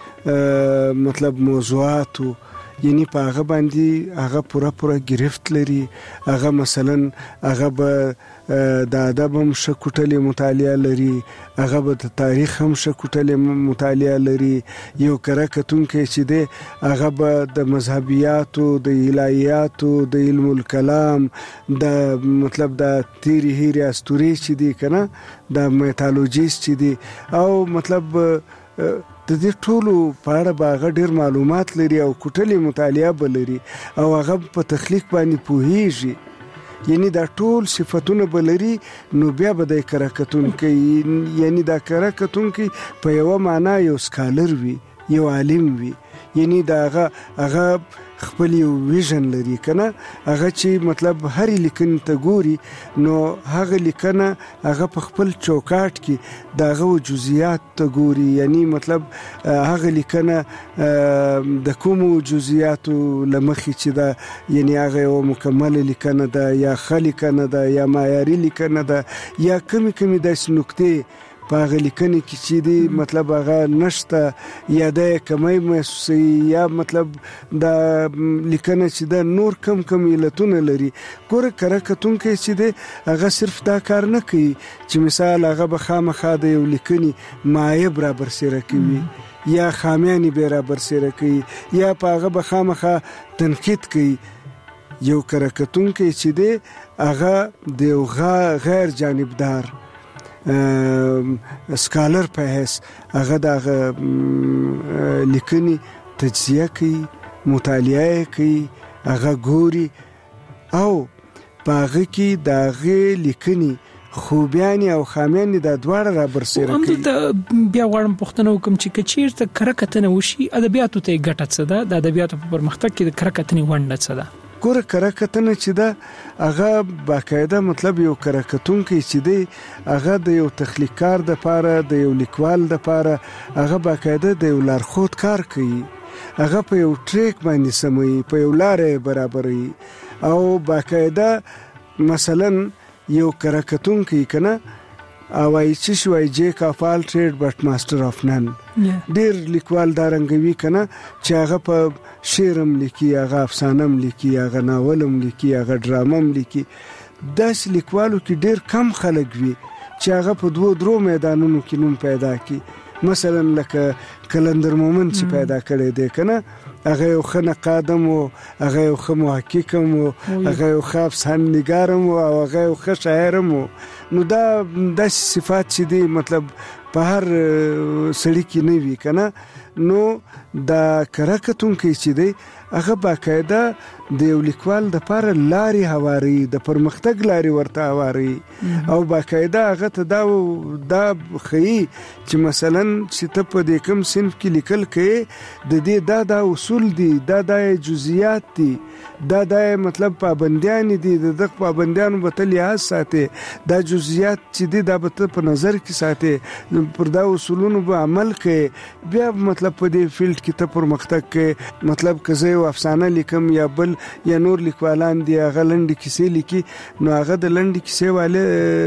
مطلب موضوعاتو یعنی په هغه باندې هغه پوره پوره گرفت لري. هغه مثلا هغه به د ادب هم شکوټلې مطالعه لري، هغه به د تاریخ هم شکوټلې مطالعه لري. یو کرکټونکی چې دی هغه به د مذهبیاتو، د الهیاتو، د علم الکلام، د مطلب د تیری هیری اسطورې چې دی کنه د میتالوجیست چې دی او مطلب د دې ټولو په اړه به ډېر معلومات لري او کوټلې مطالعه به لري او هغه په تخلیق باندې پوهیږي. یعنی دا ټول صفاتونه به لري، نو بیا به د کرکټونکي یعنی دا کرکټونکي په یو معنا یو سکالر وي، یو عالم وي، یعنی دا هغه هغه خپل یو ویژن لري کنه، هغه چې مطلب هر لیکنه ته ګوري نو هغه لیکنه هغه په خپل چوکاټ کې دغه جزئیات ته ګوري، یعنی مطلب هغه لیکنه د کوم جزئیاتو لمخې چې دا یعنی هغه یو مکمل لیکنه ده یا خلیکنه ده یا معیاري لیکنه ده یا کمی کمی د نقطې په هغه لیکنې کې چې دی مطلب هغه نشته یا د کمی محسوسي یا مطلب دا لیکنه چې دا نور کم کم علتونه لري. ګوره کره کتونکی چې دی هغه صرف دا کار نه کوي چې مثال هغه به خامخا د یو لیکنې معایب را برسېره کوي یا خامیانې به را برسېره کوي یا په هغه به خامخا تنقید کوي. یو کره کتونکی چې دی هغه د یو غیر جانبدار سکالر په حیث هغه د لیکنې تجزیه کوي، مطالعه کوي، هغه ګوري او په هغه کې د هغې لیکنې خوبیانې او خامیانې دا دواړه را برسېره کوي. همدلته بیا غواړم پوښتنه وکړم چې که چېرته کره کتنه وشي ادبیاتو ته یې ګټه څه ده؟ د ادبیاتو په پرمختګ کې د کره کتنې ونډه څه ده؟ ګوره کره کتنه چې ده هغه باقاعده مطلب یو کره کتونکی چې دی هغه د یو تخلیقکار دپاره د یو لیکوال دپاره هغه باقاعده د یو لارښود کار کوي، هغه په یو ټریک باندې سموي، په یو لاره برابروي او باقاعده مثلا یو کره کتونکی کنه او ای چې شوی جیک اف آل ټریډ بټ ماستر اف نن. ډیر لیکوال دا رنګوي کنه چې هغه په شعرم لیکي، هغه افسانم لیکي، هغه ناولم لیکي، هغه ډرامم لیکي. داس لیکوالو کې ډیر کم خلک وي چې هغه په دوه درو میدانونو کې نوم پیدا کړي. مثلا لکه کلندر مومن چې پیدا کړی دی کنه هغه یو ښه نقادم و، هغه یو ښه محققم و، هغه یو ښه افسانه‌نګارم و او هغه یو ښه شاعرم و. نو دا داسې صفات چې دی مطلب په هر سړي کې نه وي کنه. نو دا کره کتونکی چې دی هغه باقاعده د یو لیکوال دپاره لارې هواري، د پرمختګ لارې ورته هواري او باقاعده هغه ته دا دا ښیي چې مثلا چې ته په دې کوم صنف کې لیکل کوې د دې دا دا اصول دي، دا دا جزئیات دي، دا دا مطلب پابندیان دي، د دغه پابندیانو به ته لحاظ ساتې، دا جزئیات چې دي دا به ته په نظر کې ساتې، پر دا اصولونو به عمل کوې، بیا مطلب په دې فیلډ کې ته پرمختګ کوې. مطلب که زه یو افسانه لیکم یا بل یا نور لیکوالان دي هغه لنډې کیسې لیکي، نو هغه د لنډې کیسې والے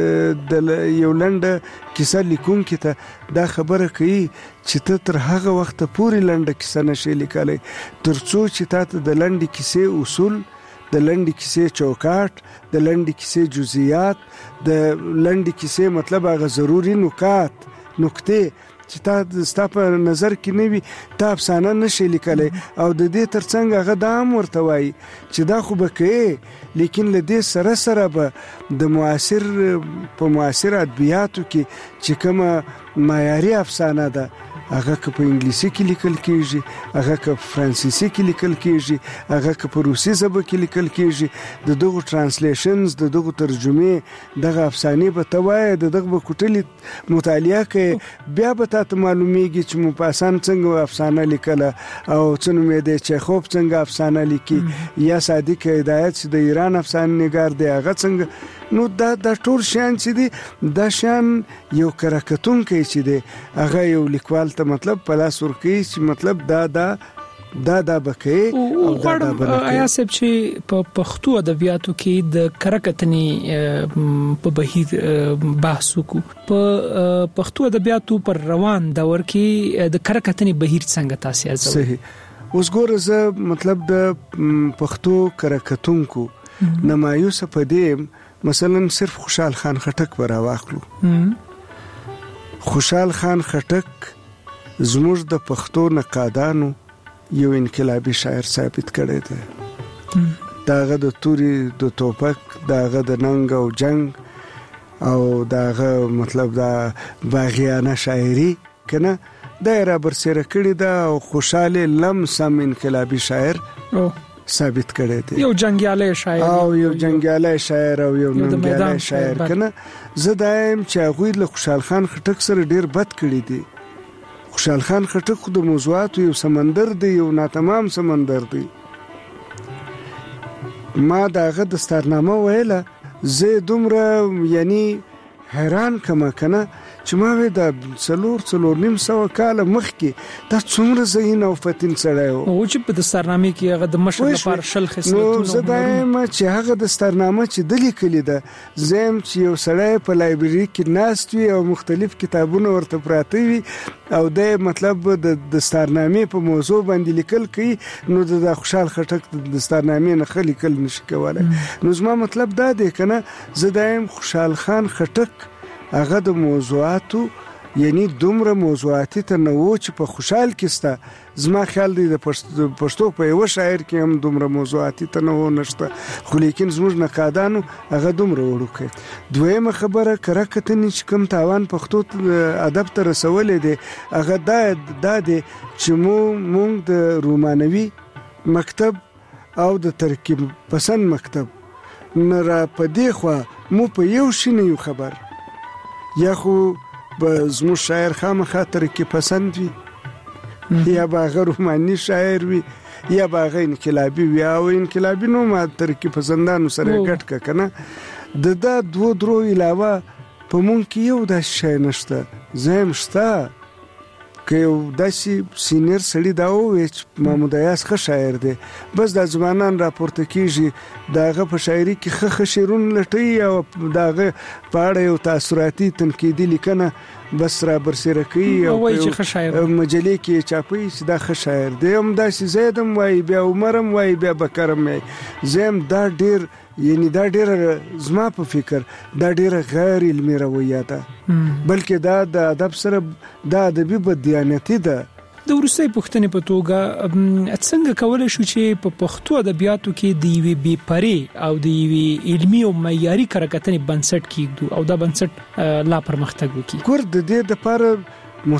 د یو لنډه کیسه لیکونکي ته دا خبره کوي چې ته تر هغه وخته پورې لنډه کیسه نشې لیکلی تر څو چې تا ته د لنډې کیسې اصول، د لنډې کیسې چوکاټ، د لنډې کیسې جزئیات، د لنډې کیسې مطلب هغه ضروري نکات نکتې چې تا ستا په نظر کې نه وي تا افسانه نشي لیکلی. او د دې ترڅنګ هغه دا هم ورته وایي چې دا خو به کوې لیکن له دې سره سره به د معاصر په معاصر ادبیاتو کې چې کومه معیاري افسانه ده هغه که په انګلیسي کې لیکل کېږي، هغه که په فرانسیسي کې لیکل کېږي، هغه که په روسي ژبه کې لیکل کېږي، د دغو ترانسلیشنز د دغو ترجمې دغه افسانې به ته وایې، د دغه به کوټلې مطالعه کوې، بیا به تا ته معلومیږي چې موپاسان څنګه افسانه لیکله او څه نوم یې دی چیخوف څنګه افسانه لیکي یا صادق هدایت چې د ایران افسانه نګار دی هغه څنګه. نو دا دا ټول شیان چې دي دا شیان یو کره کتونکی چې دی هغه یو لیکوال ته مطلب په لاس ورکوي چې مطلب دا دا دا دا بکې او دا دا بکې. آیا سب چې په پښتو ادبیاتو کې د کره کتنې په بهیر بحث وکړو، په پښتو ادبیاتو پر روان دور کې د کره کتنې بهیر څنګه تاسو ارزوئ؟ صحیح. اوس ګوره زه مطلب د پښتو کره کتونکو نمایوس په دې مثلا صرف خوشحال خان خټک برا واخلو. خوشحال خان خټک زموږ د پښتو نقادانو یو انقلابي شاعر ثابت کړی دی. داغه د توري د توپک، داغه د ننګ او جنگ او داغه مطلب دا باغیانه شاعري کنه دا را برسره کړی دا او خوشاله لم سم انقلابي شاعر او ثابت کړی دی. یو جنگیاله شاعر او یو جنگیاله شاعر او یو ننګیاله شاعر کنه. زه دایم چې هغه له خوشحال خان خټک سره ډیر بد کړی دی. خوشحال خان خټک د موضوعاتو یو سمندر دی، یو ناتمام سمندر دی. ما داغه دستارنامه ویله زه دومره یعنی حیران کما کنه چې ما وې د څلور څلور نیم سو کال مخکې دا څومره زین او فتن سړی و او چې په دستارنامه کې هغه د مشر لپاره شل خصلتونه نو زه دایم چې هغه دستارنامه چې د لیکلې ده زم چې یو سړی په لایبرری کې ناست وي او مختلف کتابونه ورته پراته وي او د مطلب د دستارنامې په موضوع باندې لیکل کوي نو د خوشحال خټک د دستارنامې نه خلی کل نشي کولای نو زما مطلب دا دی کنه زه دایم خوشحال خان خټک هغه د موضوعاتو یعنی دومره موضوعاتي تنوع چې په خوشحال کې ستا زما خیال دی د پښتو په یو شاعر کې هم دومره موضوعاتي تنوع نشته خو لیکن زموږ نقادانو هغه دومره وړوکه دویمه خبره کره کتنې چې کوم تاوان پښتو ادب ته رسولې دي هغه دا دا دي چې مو مونږ د رومانوي مکتب او د ترکیب پسند مکتب نه را پدې خو مو په یو شنه یو خبر یا خو به زموږ شاعر خامخا ترکیب پسند وي یا به هغه روماني شاعر وي یا به هغه انقلابي وي او انقلابي نو ما ترکیب پسندانو سره ګډ که که نه د دا دوه درو علاوه په مونږ کې یو داسې شی نشته زه هم شته که یو داسې سینیر سړي دا ووایي چې محمود ایاز ښه شاعر دی بس دا ځوانان راپورته کېږي د هغه په شاعري کې ښه ښه شعرونه لټوي او د هغه په اړه یو تاثراتي تنقیدي لیکنه بس را برسېره کوي او مجلې کې چاپوي چې دا ښه شاعر دی هم داسې زید هم وایي بیا عمر هم وایي بیا بکر هم وایي زه هم دا ډېر یعنی دا ډېره زما په فکر دا ډېره غیر علمي رویه ده بلکې دا د ادب سره دا ادبي بددیانتي ده د وروستۍ پوښتنې په توګه څنګه کولی شو چې په پښتو ادبیاتو کې د یوې بې پرې او د یوې علمي او معیاري کره کتنې بنسټ کېږدو او دا بنسټ لا پرمختګ وکړي ګور د دې دپاره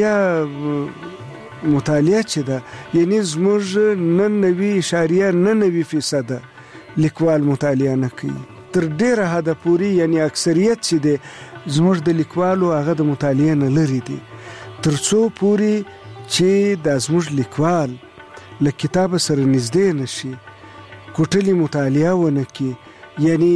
مطالعه مطالعه چې ده یعنی زموږ نه نوي اشاریه نه نوي فیصده لیکوال مطالعه نه کوي تر ډیره حد پورې یعنی اکثریت چې دی زموږ د لیکوالو هغه د مطالعه نه لري دي تر څو پورې چې د زموږ لیکوال له کتاب سره نږدې نشي کوټلي مطالعه ونه کوي یعنی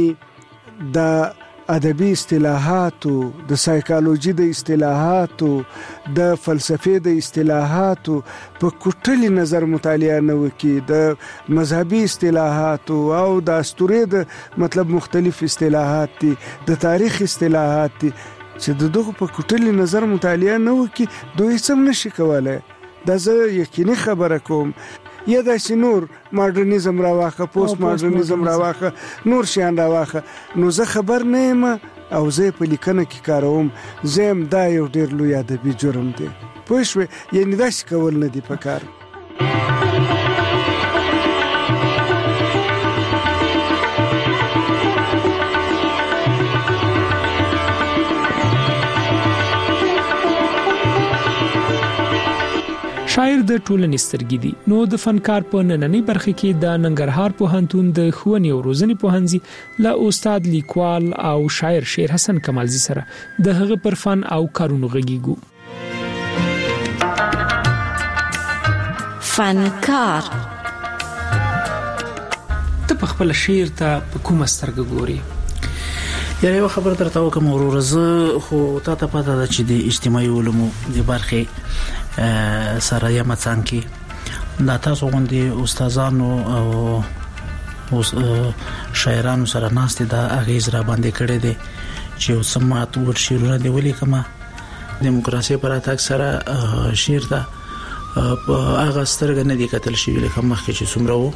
د ادبي اصطلاحاتو د سایکالوژي د اصطلاحاتو د فلسفې د اصطلاحاتو په کوټلي نظر مطالعه نه وکړي د مذهبي اصطلاحاتو او د اسطورې د مطلب مختلف اصطلاحات دي د تاریخ اصطلاحات دي چې د دغه په کوټلي نظر مطالعه نه وکړي دوی څه نشي کولای دا زه یقیني خبره کوم یا داسې نور ماډرنیزم راواخه پوسټ ماډرنیزم راواخه نور شیان راواخه نو زه خبر نه یم او زه په لیکنه کې کاروم زه هم دا یو ډېر لوی ادبي جرم دی پوه شوې یعنې داسې کول نه دي پکار شاعر د ټولنې سترګې دي نو د فنکار په نننۍ برخه کې د ننګرهار پوهنتون د ښوونې او روزنې پوهنځي له استاد لیکوال او شاعر شیر حسن کمالزي سره د هغه پر فن او کارونو غږیږو فنکار ته په خپل شعر ته په کومه سترګه ګوري یا یو خبر درته وکم ورورزه خو تا ته پته ده چې د اجتماعي علومو د برخه سره یم څنګه دا تاسو غوندي استادانو او شاعرانو سره ناست دا اغیز را باندې کړی دي چې سمات ور شیرونه دی ولې کما دیموکراسي پر اتاک سره شیر دا هغه سترګ نه دی کتل شي لکه مخکې چې څومره وو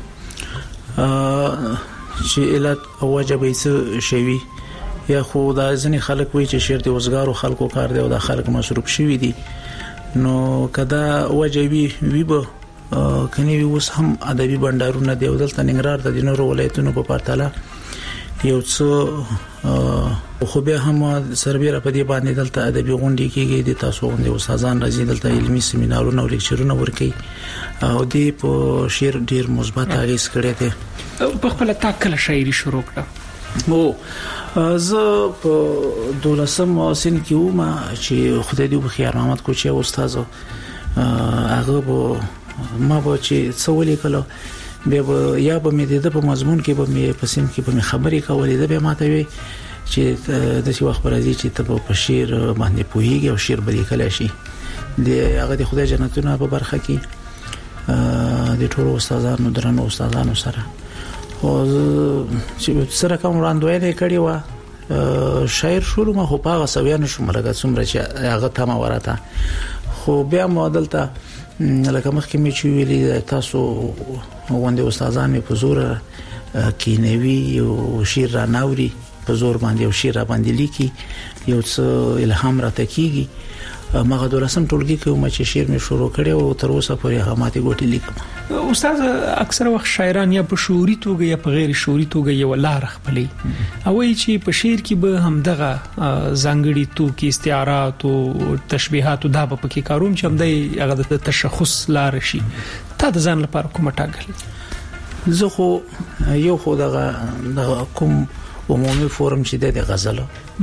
چې علت او وجب یې شوی یا خو دا ځنې خلک وایي چې شیر د وزګارو خلکو کار دی او د خلک مصروف شوی دي نو کدا وجبي وی به کني اوس هم ادبي بندرونه دی او دلته ننګرهار د نورو ولایتونو په پرتله یو څو خو به هم سربېره په دې باندې دلته ادبي غونډې کېږي د تاسو غونډې استادان راځي دلته علمي سیمینارونه او لیکچرونه ورکوي او دې په شعر ډیر مثبت اغیز کړی دی په خپل تاکل شاعري شروع کړه مو زه په دولسم سن کې ومه چې خدای دې بخیر محمد کوچي استاد هغه به ما به چې څه ولیکلو بیا به یا به مې د په مضمون کې به مې په سیم کې به مې خبرې کولې ده به ماته وي چې د څه وخت راځي چې ته په شعر باندې پوهیږي او شعر به لیکل شي د هغه د خدای جنتونه په برخه کې د ټولو استادانو درنو استادانو سره او چې سره کوم وړاندوینه کړې و شاعر شروع ما خو پاغه سویانو شو مرګه څومره چې هغه تمه ورته خو بیا مودلته لکه مخکې می چې ویلي تاسو غونډه استادان په زور کینوي او شعر را ناوري په زور باندې او شعر باندې لیکي یو څه الهام راته کیږي ماغه دولسم ټولګي کې ما چې شعر می شروع کړی او تر اوسه پورې هغه ماته ګوتې لیکم. استاد اکثر وخت شاعران یا په شعوري توګه یا په غیر شعوري توګه یو لار خپلې او چې په شعر کې به هم دغه ځانګړي توکي استعارات او تشبيهات دا په کې کاروم چې هم د هغه د تشخص لار شي. تا د ځان لپاره کومه ټاګل؟ زه خو یو خو دغه کوم عمومي فورم چې د غزل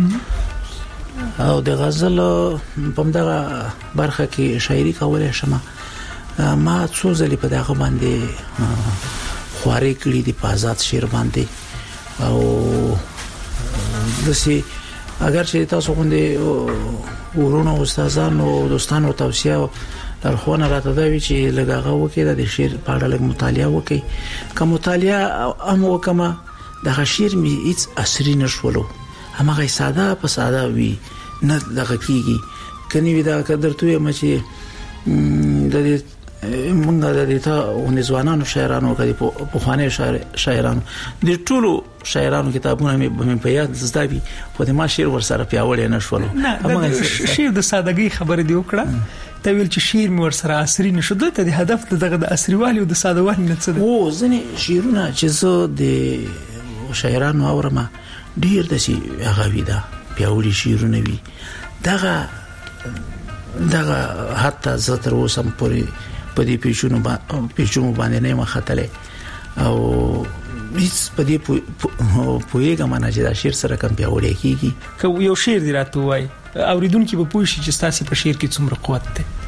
او د غزل په دغه برخه کې شاعري کولای شم. ما څو ځلې په دغه باندې خوارې کړې دي په آزاد شعر باندې او دسي اگر چې تاسو غوندې ورونو استادانو او دوستانو توصيه درخونه راته دا وی چې لګاغه وکړه د شعر په اړه لږ مطالعه وکړي کوم مطالعه هم وکما د شعر می هیڅ اثر نشولو همغه ساده په ساده وی نه دغه کیږي کني وی دا قدرته ما چې د دې مونږ د دې ته ونځوانانو شاعرانو کړي په خوانه شاعرانو د ټولو شاعرانو کتابونه مې په یاد زدابي خو د ما شعر ور سره پیاوړی نه شول. همغه شعر د سادهګۍ خبره دی وکړه ته ویل چې شعر مې ور سره عصري نشو دته د هدف دغه د عصريوالي او د سادهوالي نه څه او ځنې شعرونه چې زه د شاعرانو اورم ډیر د سي هغه ویدا پیاوړي شعرونه وی دغه دغه حتی زه تر اوسه پورې په دې پیښونو باندې پیښونو باندې نه مخاطله او هیڅ په دې پوهیږم نه چې دا شعر سره کوم پیاوړی کیږي. که یو شعر دی راته وای اوریدونکو به پوه شي چې تاسو په شعر کې څومره قوت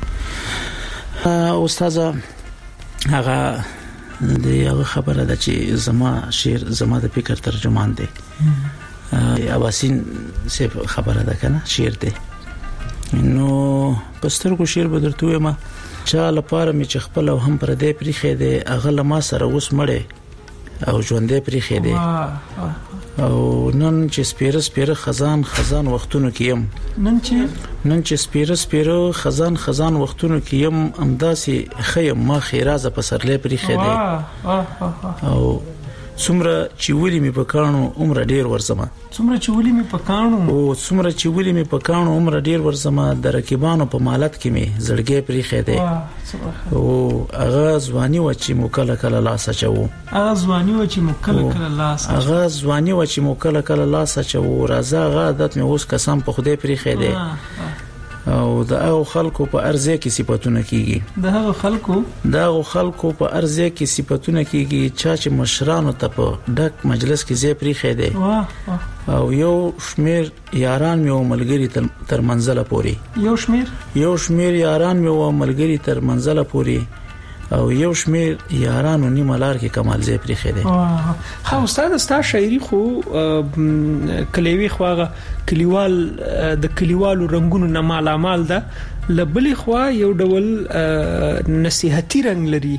ده. استاد هغه د هغه خبره ده چې زما شعر زما د فکر ترجمان دی. اباسین سه خبره ده کنه شعر دی نو پسترګو شعر بدرته ما چا لپاره می چې خپل او هم پر دې پریخې دی اغه لما سره اوس مړې او ژوندې پریخې دی او نن چې سپیره سپیره خزان خزان وختونو کې يم نن چې نن چې سپیره سپیره خزان خزان وختونو کې يم امداسي خیم ما خیرازه په سرلې پریخې دی او څومره چې ولې می پکانو عمر ډیر ورزما څومره چې ولې می پکانو او څومره چې ولې می پکانو عمر ډیر ورزما د رکیبانو په مالت کې می زړګې پریخې دی او اغه ځواني و چې مکل کله لاس اچو اغه ځواني و چې مکل کله لاس اغه ځواني و چې مکل کله لاس اچو راځه غا عادت می اوس قسم په خوده پریخې دی او دا او خلکو په ارزه کې صفاتونه کیږي دا هغه خلکو دا او خلکو په ارزه کې صفاتونه کیږي چا چې مشرانو ته په ډک مجلس کې زی پری خېده او یو شمیر یاران مې ملګری تر منزله پوري یو شمیر یو شمیر یاران مې ملګری تر منزله پوري او یو شمیر یارانو نیمه لار کې کمال زی پری خېده. خو استاد ستا شاعري خو کلیوي خواغه کلیوال د کلیوالو رنگونو نه مالامال ده لبلې خوا یو ډول نصيحتي رنگ لري.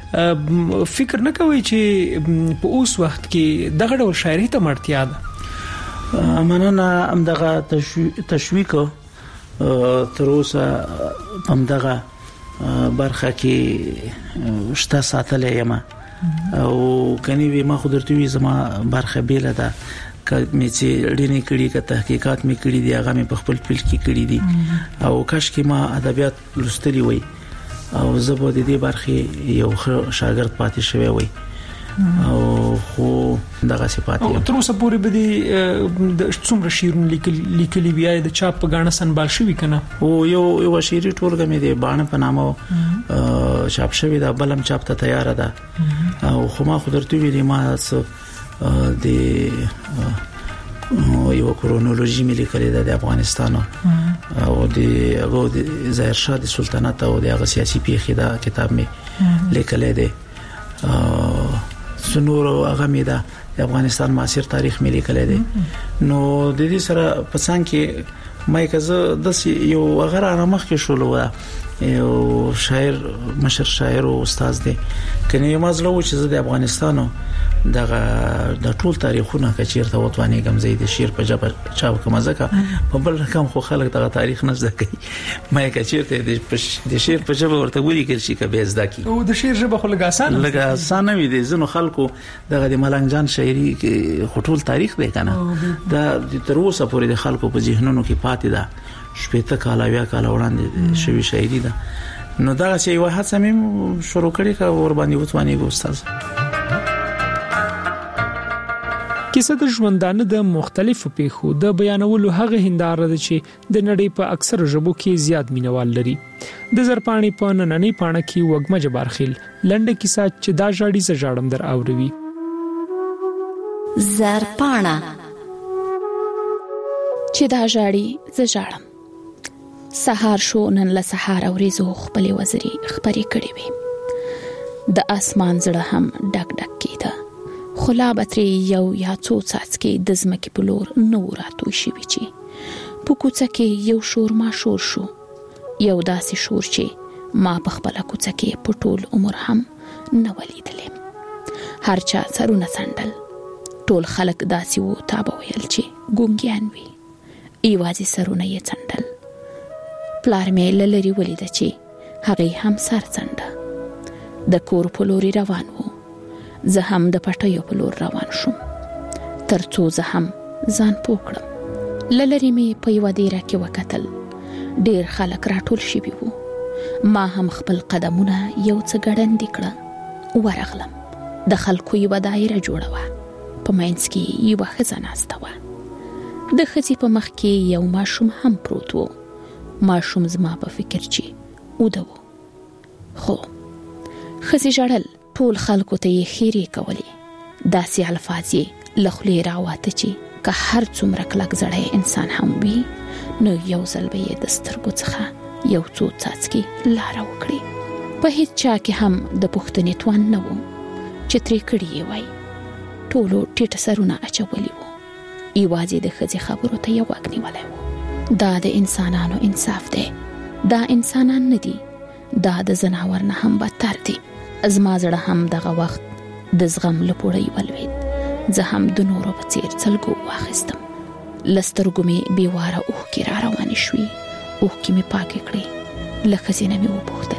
فکر نه کوي چې په اوس وخت کې دغه ډول شاعري ته مرتیا ده؟ مننه ام دغه تشویق تر اوسه ام دغه برخه کې شته ساتلې یم او کني وی ما خو درته وی زما برخه بیل ده کمه چې ډینې کړي که تحقیقات می کړي دي هغه می په خپل فیلډ کې کړي دي او کاش کې ما ادبیات لوستلي وي او زه به د دې برخه یو شاګرد پاتې شوی وي او خو دغه صفات او تر اوسه پورې به د څومره شعرونه لیکلي بیا د چاپ په غاڼه سنبال شوی کنه او یو یو شعري ټولګه مې د باڼه په نامه چاپ شوی دا بلم چاپ ته تیار ده او خو ما خو درته ویلې ما د یو کرونولوژي مې لیکلې ده د افغانستان او د هغه د ظاهر شاه د سلطنت او د هغه سیاسي پیښې دا کتاب مې لیکلې ده سنور هغه مې دا د افغانستان معاصر تاریخ ملي کړی دی. نو د دې سره په څنګه کې مې کزه د یو غره رمخ کې شول و یو شاعر مشر شاعر او استاد دی کني مازلو چې د افغانستانو دغه د ټول تاریخونه کچیرته وټوانی غمزې د شیر په جبر چاو کوم ځکه په بل رقم خو خلک دغه تاریخ نه زده کوي. مې کچیرته د شیر په جبر ورته ولي کړي چې کبه زده کی او د شیر جبه خو لګاسان لګاسان وي دي زنو خلکو دغه د ملنګ جان شاعري کې ټول تاریخ دی کنه د تر اوسه پورې د خلکو په ذهنونو کې پاتې ده. شپېته کاله یا کاله وړاندې شوی شاعري ده. نو دا چې یو هڅه مې شروع کړې کا ور باندې وټوانی ګو استاد. کیسه د ژوندانه د مختلفو پیښو د بیانولو هغه هنداره ده چې د نړۍ په اکثر ژبو کې زیات مینوال لري. د زرپانی په نننۍ پاڼه کې وګمه جبارخیل لنډه کیسه چې دا ژاړي ز ژاړم در اوروي. زرپانه چې دا ژاړي ز ژاړم. سحار شو نن له سحار اوریزو خپل وزري خبرې کړې وي. د اسمان زړه هم ډک ډک کیده. خلا بتري یو یا څو څاڅکي د زمکه په لور نو راتوي شي وچی په کوڅه کې یو شور ما شور شو. یو داسې شور چې ما په خپل کوڅه کې په ټول عمر هم نه ولیدلم. هر چا سرونه سندل. ټول خلک داسې وو تابه ویل چې ګونګیان وي. ایوازي سرونه یې سندل. پلار مې لری ولید چې هغه هم سر سنده. د کور په لوري روان وو. زه هم د پټیو په لور روان شوم. ترڅو زه هم ځان پوکړم. لری مې په یو دیره کې وکتل. ډیر خلک راټول شوي وو. ما هم خپل قدمونه یو څه ګړندې کړه. ورغلم. د خلکو یو دایره جوړه وه. په منځ کې یو ښځه ناسته وه. د ښځې په مخ کې یو ماشوم هم پروت وو. ماشوم زما په فکر چې اوده وو. خو ښځې ژړل. ټول خلکو ته یې خیرې کولې. داسې الفاظ یې له خولې راوته چې که هر څومره کلک زړی انسان هم وي نو یو ځل به یې د سترګو څخه یو څو څاڅکي لاره وکړي. په هیڅ چا کې هم د پوښتنې توان نه و چې ترې کړي یې وای. ټولو ټیټ سرونه اچولي وو. یوازې د ښځې خبرو ته یې غوږ نیولی و. دا د انسانانو انصاف دی. دا انسانان نه دي. دا د ځناور نه هم بدتر دي. زما زړه هم دغه وخت د زغم لپوړی ولوید. زه هم د نورو په څیر څلګو واخیستم. لسترګو مې بیواره اوښکې را روانې شوې. اوښکې مې پاکې کړې. له ښځې نه مې وپوښتل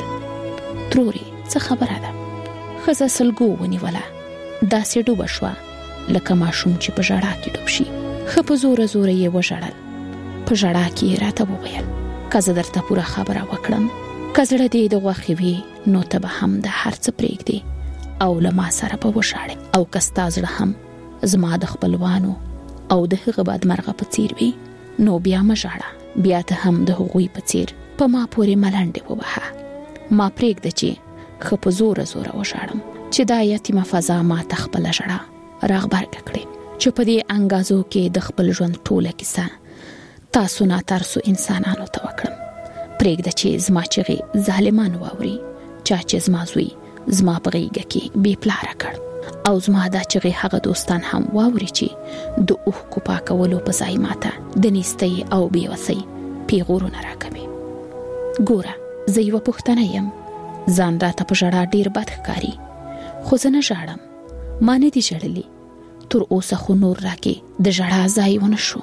ترورې څه خبره ده؟ ښځه سلګو ونیوله. داسې ډوبه شوه لکه ماشوم چې په ژړا کې ډوب شي. ښه په زوره زوره یې وژړل. په ژړا کې یې راته وویل که زه درته پوره خبره وکړم که زړه دې د غوښې وي نو ته به هم د هر څه پرېږدې او له ما سره به وژاړې. او که ستا زړه هم زما د خپلوانو او د هغه بدمرغه په څیر وي نو بیا مه ژاړه. بیا ته هم د هغوی په څیر په ما پورې ملنډې ووهه. ما پرېږده چې ښه په زوره زوره وژاړم چې دا یتیمه فضا ما ته خپله ژړه راغبرګه کړې چې په دې انګازو کې د خپل ژوند ټوله کیسه تاسو ناترسو انسانانو ته وکړم. پرېږده چې زما چغې ظالمان واوري. چا چې زما زوی زما په غېږه کې بې پلاره کړ. او زما دا چغې هغه دوستان هم واوري چې د اوښکو پاکولو په ځای ماته د نیستۍ او بېوسۍ پیغورونه راکوي. ګوره زه یوه پوښتنه یم. ځان راته په ژړا ډېر بد ښکاري خو زه نه ژاړم. ما نه دي ژړلي. تر اوسه خو نور راکې د ژړا ځای ونه شو.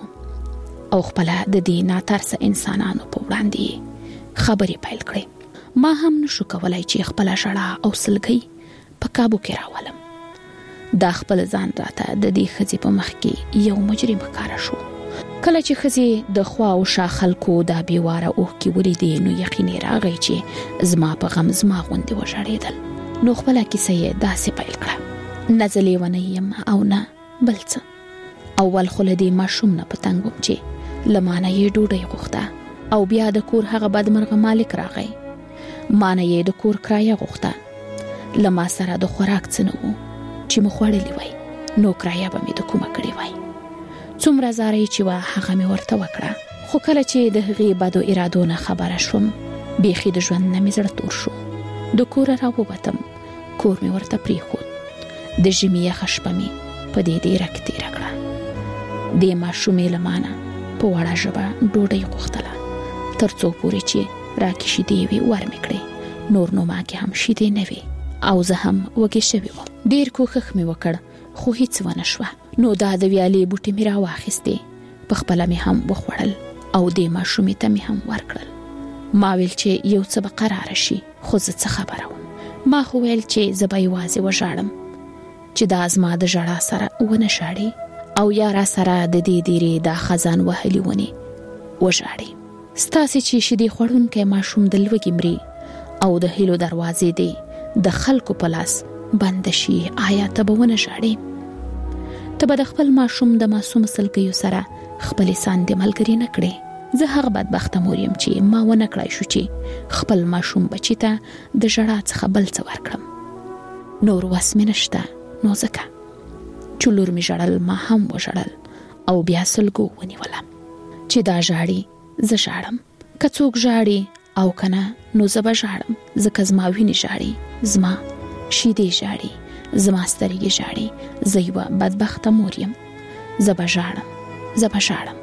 او خپله د دې ناترسه انسانانو په وړاندې خبرې پیل کړې. ما هم نشو کولای چې خپل ژړا او سلګۍ په کابو کې راولم. دا خپل ځان راته د دې ښځې په مخ کې یو مجرم ښکاره شو. کله چې ښځې د خوا او شا خلکو دا بېواره اوښکې ولیدې نو یقین یې راغی چې زما په غم زما غوندې وژړېدل. نو خپله کیسه یې داسې پیل کړه. نه زه لیونی یم او نه بل څه. اول خو له دې ماشوم نه په تنګ وم چې له ما نه یې ډوډۍ غوښته. او بیا د کور هغه بدمرغه مالک راغی. ما نه یې د کور کرایه غوښته. له ما سره د خوراک څه نه و چې مو خوړلی وای. نو کرایه به مې د کومه کړې وای. څومره زارۍ چې وه هغه مې ورته وکړه. خو کله چې د هغې بدو ارادو نه خبره شوم بیخي د ژوند نه مې زړه تور شو. د کوره راووتم. کور مې ورته پرېښود. د ژمي یخه شپه مې په دې ډیره کې تیر کړه. د ماشومې لمانه په وړه ژبه ډوډۍ غوښتله ترڅو پورې چې راکې شیدې وي ورمې کړې. نور نو ما کې هم شیدې نه وي او زه هم وږې شوې وم. ډیر کوښښ مې وکړ خو هیڅ ونه شوه. نو دا د ویالې بوټي مې را واخیستې، په خپله مې هم وخوړل او د ماشومې ته مې هم ورکړل. ما ویل چې یو څه به قراره شي، خو زه څه خبره وم. ما خو ویل چې زه به یوازې وژاړم چې دا زما د ژړا سره ونه شاړي او یا را سره د دې دیرې دا خزان وهلي ونې وژاړي. ستاسې چې شیدې خوړونکی ماشوم د لوږې مري او د هیلو دروازې دی د خلکو په لاس بند شي، آیا ته به ونه ژاړې؟ ته به د خپل ماشوم د معصوم سلګیو سره خپلې ساندې ملګرې نه کړې. زه هغه بدبخته مور یم چې ما ونه کړای شو چې خپل ماشوم بچی ته د ژړا څخه بل څه ورکړم. نور وس مې نشته، نو ځکه چې لور مې ژړل ما هم وژړل او بیا سلګو ونیولم چې دا ژاړي زه ژاړم، که څوک ژاړي او کنه نو زه به ژاړم، ځکه زما وینې ژاړي، زما شیدې ژاړي، زما سترګې ژاړي. زه یوه بدبخته مور یم، زه به ژاړم، زه به ژاړم.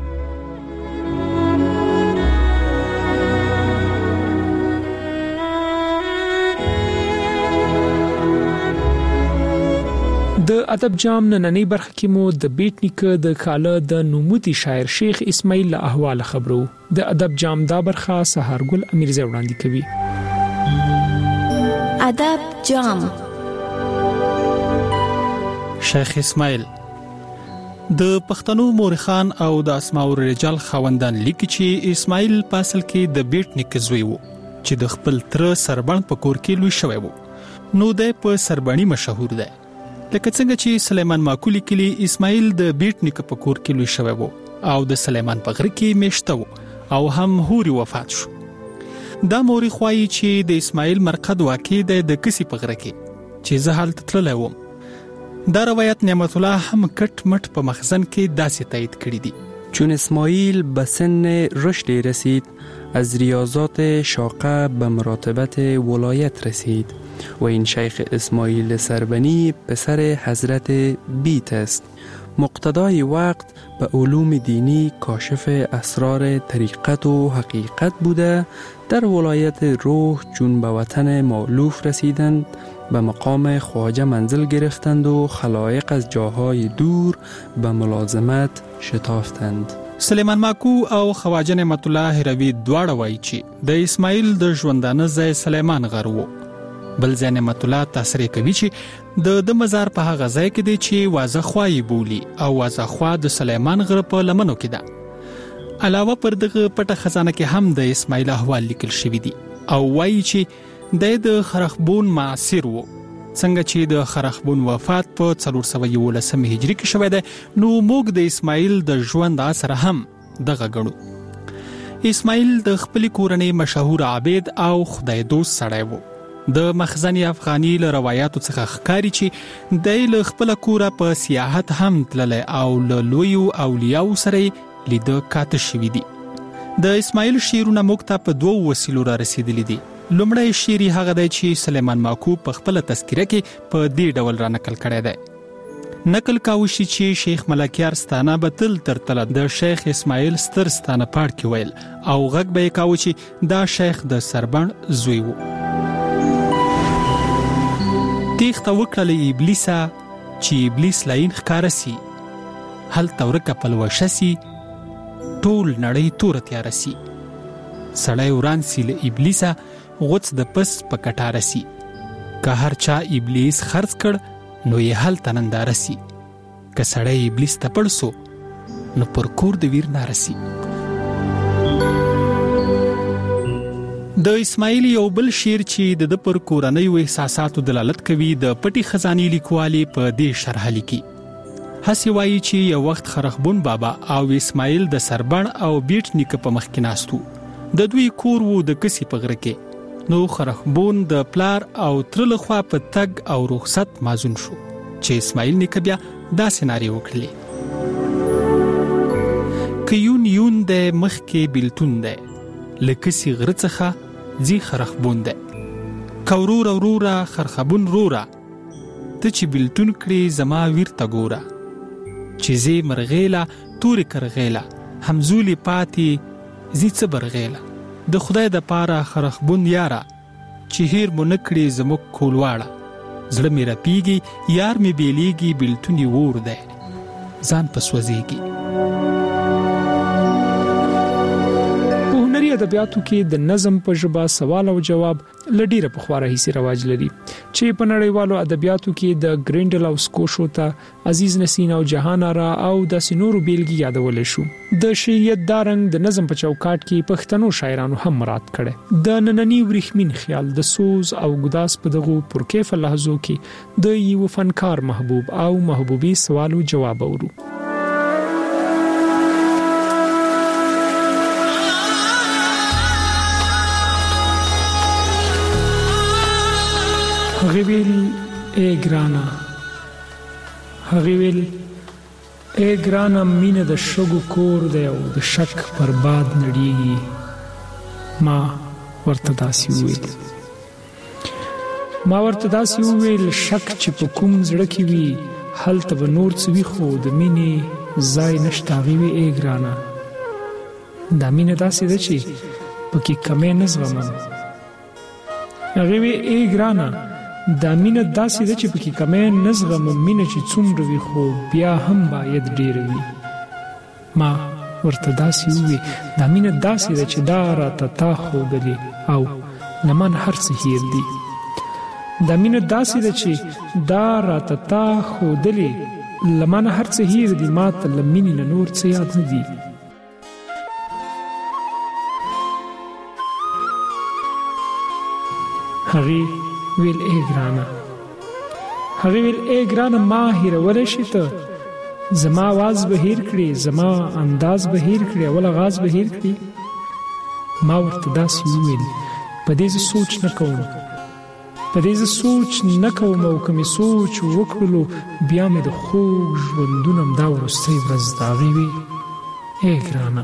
د ادب جام نننۍ برخه کې مو د بیت نیکه د کاله د نوموتی شاعر شیخ اسماعیل له احوال خبرو. د ادب جام دا برخه سهارګل امیرزی وړاندې کوي. ادب جام. شیخ اسماعیل د پښتنو مورخان او د اسماء الرجال خوندان لیکي چې اسماعیل په اصل کې د بیت نیکه زوی و چې د خپل تر سربن په کور کې لوی شوی و. نو د په سربنی مشهور دی، لکه څنګه چې سلیمان ماکو لیکلی اسماعیل د بیت نیکه په کور کې لوی شوی و او د سلیمان په غره کې میشته و او هم هوري وفات شو. دا مورخ وایي چې د اسماعیل مرقد واقع دی د کسی په غره کې چې زه هلته تللی وم. دا روایت نعمت الله هم کټ مټ په مخزن کې داسې تایید کړی دی. چون اسماعیل به سن رشد رسید از ریاضات شاقه به مراتبت ولایت رسید و این شیخ اسماعیل سربنی پسر حضرت بیت است. مقتدای وقت به علوم دینی کاشف اسرار طریقت و حقیقت بوده. در ولایت روح چون به وطن مألوف رسیدند به مقام خواجه منزل گرفتند و خلایق از جاهای دور به ملازمت شتافتند. سلیمان ماکو او خواجه نعمت الله هروی دواړه وایي چې د اسماعیل د ژوندانه ځای سلیمان غر و. بل ځای نعمت الله تاثیر کوي چې د د مزار په هغه ځای کې دی چې وازه خوای بولی او وازه خوا د سلیمان غر په لمنو کې ده. علاوه پر دغه پټه خزانه کې هم د اسماعیل احوال لیکل شوی دي او وایي چې د د خرخبون معاصر و. څنګه چې د خرخبون وفات په څلور سوه یولسم هجري کې شوی دی، نو موږ د اسماعیل د ژوند اثر هم دغه ګڼو. اسماعیل د خپل کورنۍ مشهور عابد او خدای دوست سړی و. د مخزن افغانی له روایتو څخه ښکاري چې د له خپل کوره په سیاحت هم تللی او له لویو اولیاءو سره لیده کاته شوي دي. د اسماعیل شعرونه موږ ته په دوو وسیلو را رسیدلی دي. لومړی شعر هغه دی چې سلیمان ماکو په خپل تذکره کې په دې ډول را نقل کړی دی. نقل کاوه شي چې شیخ ملکیار ستانه به تل تر تله د شیخ اسماعیل ستر ستانه پاړ کې ویل او غږ به یې کاوه چې دا شیخ د سربن زوی و. تیښته وکړله ابلیسه چې ابلیس لاین ښکاره سي، هلته ورکه پلوشه سي، ټول نړۍ توره تیاره سي. سړی وران سي له ابلیسه، غوڅ د پس په کټاره سي. که هر چا ابلیس خرڅ کړ نو یې هلته ننداره سي. که سړی ابلیس ته پړ سو نو پر کور د ویر ناره سي. د اسماعیل یو بل شعر چې د پر کورنیو احساساتو دلالت کوي د پټي خزاني لیکوالي په دې شرح لیکي. هسې وایي چې یو وخت خرخبون بابا او اسماعیل د سربن او بیت نیکه په مخ کې ناستو. د دوی کور وو د کسی په غره کې. نو خرخبون د پلار او تر له خوا په تګ او رخصت مازون شو چې اسماعیل نیکه بیا داسې نارې وکړلې: که یون یون دی مخ کې بیلتون دی، له کسی غره څخه ځي خرخبون دی. که ورور ورورا خرخبون رورا، ته چې بلتون کړې زما ویر ته ګوره چې زی مرغیلا تورې کرغیلا همزولی پاتې زی څه برغیلا د خدای د پاره خرخبون یاره چې هیر مو نکړې زموږ کولواړه زړه مې رپیږي یار مې بیلیږي بلتون یې ور دی ځان په سوځېږي. ادبیاتو کې د نظم په ژبه سوال او جواب لډیره په خو راهیسي رواج لري چې په نړیوالو ادبیاتو کې د ګرینډل او سکوشو ته عزیز نسین او جهان را او د سينورو بیلګي یادول شو. د شعریت دارنګ د نظم په چوکاټ کې پښتنو شاعرانو هم مراد کړي. د نننی ورېخمین خیال د سوز او ګداس په دغه پرکیف لحظو کې د یو فنکار محبوب او محبوبي سوال او جواب اورو. غویل اے گرانا غویل اے گرانا مینه د شګو کور دی او د شک پر باد نړیږي. ما ورته داسې وویل ما ورته داسې وویل شک چې په کوم زړه کې وي هلته به نور څه وي خو د مینې ځای نشته. هغې وی اے ګرانه دا مینه داسې ده چې پکې کمې نه زغمم. هغې وی اے ګرانه دا مینه داسې ده چې پکې کمې نه زغمم. مینه چې څومره وي خو بیا هم باید ډېره وي. ما ورته داسې وویل دا مینه داسې ده چې دا راته تا ښودلې او له ما نه هر څه هېر دي. دا مینه داسې ده چې دا راته تا ښودلې له ما نه هر څه هېر دي. ما ته له مینې نه نور څه یاد نه دي. هغې ویل اے ګرانه هغې ویل اے ګرانه ما هېرولی شي ته زما आवाज به هېر کړې زما انداز به هېر کړې اول آغاز به هېر کړې. ما ورته داسې وویل په دې زه سوچ نه کوم په دې زه سوچ نه کوم او که مې سوچ وکړلو بیا مې د خوږ ژوندون همدا وروستۍ ورځ د هغې وی اے ګرانه.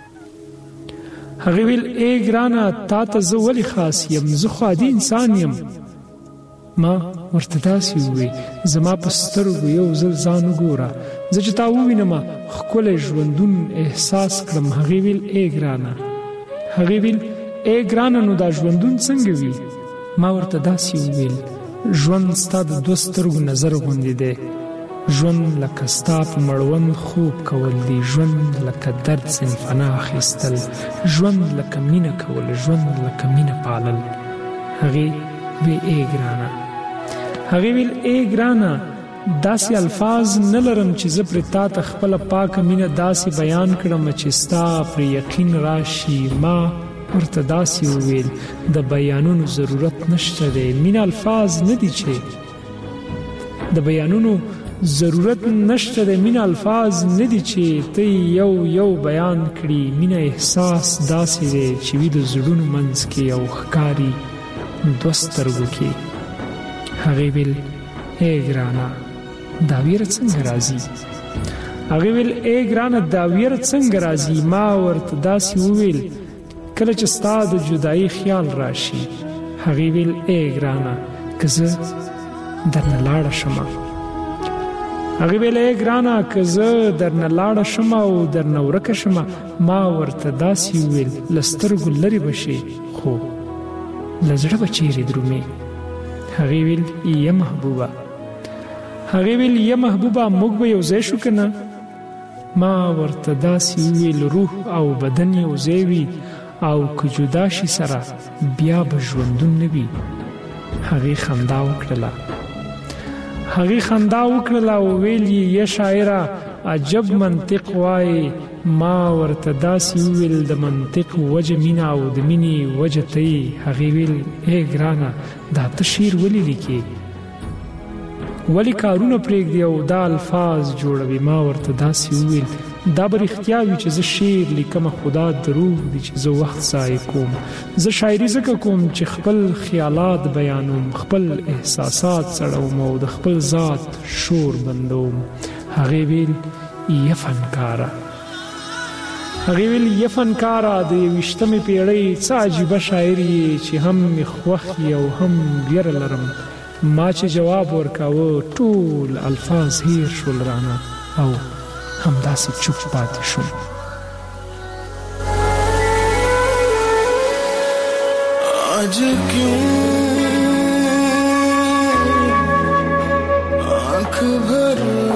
هغې ویل اے ګرانه تا ته زه ولې خاص یم زه خو عادي انسان یم. ما ورته داسې وویل زما په سترګو یو ځل ځان وګوره زه چې تا ووینم ښکلی ژوندون احساس کړم. هغې ویل اے ګرانه هغې ویل اے ګرانه نو دا ژوندون څنګه وي. ما ورته داسې وویل ژوند ستا د دوه سترګو نظر غوندې دی. ژوند لکه ستا په مړوند خوب کول دی. ژوند لکه درد ځنې فنا اخیستل. ژوند لکه مینه کول. ژوند لکه مینه پالل. هغې وی اے ګرانه هغې ویل اے ګرانه داسې الفاظ نه لرم چې زه پرې تا ته خپله پاکه مینه داسې بیان کړم چې ستا پرې یقین راشي. ما ورته داسې وویل د بیانونو ضرورت نشته دی. مینه الفاظ نه دي چې د بیانونو ضرورت نشته دی. مینه الفاظ نه دي چې ته یو یو بیان کړي. مینه احساس داسې دی چې وي د زړونو منځ کې او ښکاري دوه سترګو کې. هغې ویل اے ګرانه دا ویره څنګه راځي. هغې ویل اے ګرانه دا ویره څنګه راځي. ما ورته داسې وویل کله چې ستا د جدایي خیال راشي. هغې ویل اے ګرانه که زه درنه لاړه شمه. هغې ویل اے ګرانه که زه درنه لاړه شمه او درنه ورکه شمه. ما ورته داسې وویل له سترګو لرې به شي خو له زړه به چیرې درومې. هغې ویل یا محبوبه هغې ویل یا محبوبه موږ به یو ځای شو که نه. ما ورته داسې وویل روح او بدن یو ځای وي او که جدا شي سره بیا به ژوندون نه وي. هغې خندا وکړله هغې خندا وکړله او ویل یې یا شاعره عجب منطق وایي. ما ورته داسې وویل د منطق وجه مینه او د مینې وجه ته یې. هغې ویل اے ګرانه دا ته شعر ولې لیکې ولې کارونه پرېږدي او دا الفاظ جوړوي. ما ورته داسې وویل دا به رښتیا وي چې زه شعر لیکم خو دا دروغ دي چې زه وخت ضایع کوم. زه شاعري ځکه کوم چې خپل خیالات بیانوم خپل احساسات څړوم او د خپل ذات شور بندوم. هغې ویل یا فنکاره هغې ویل یا فنکاره د یویشتمې پیړۍ څه عجیبه شاعر یې چې هم مې خوښ یې او هم ویره لرم. ما چې جواب ورکاوه ټول الفاظ هیر شول رانه او همداسې چوپ پاتې شوم. आज क्यों आँख भर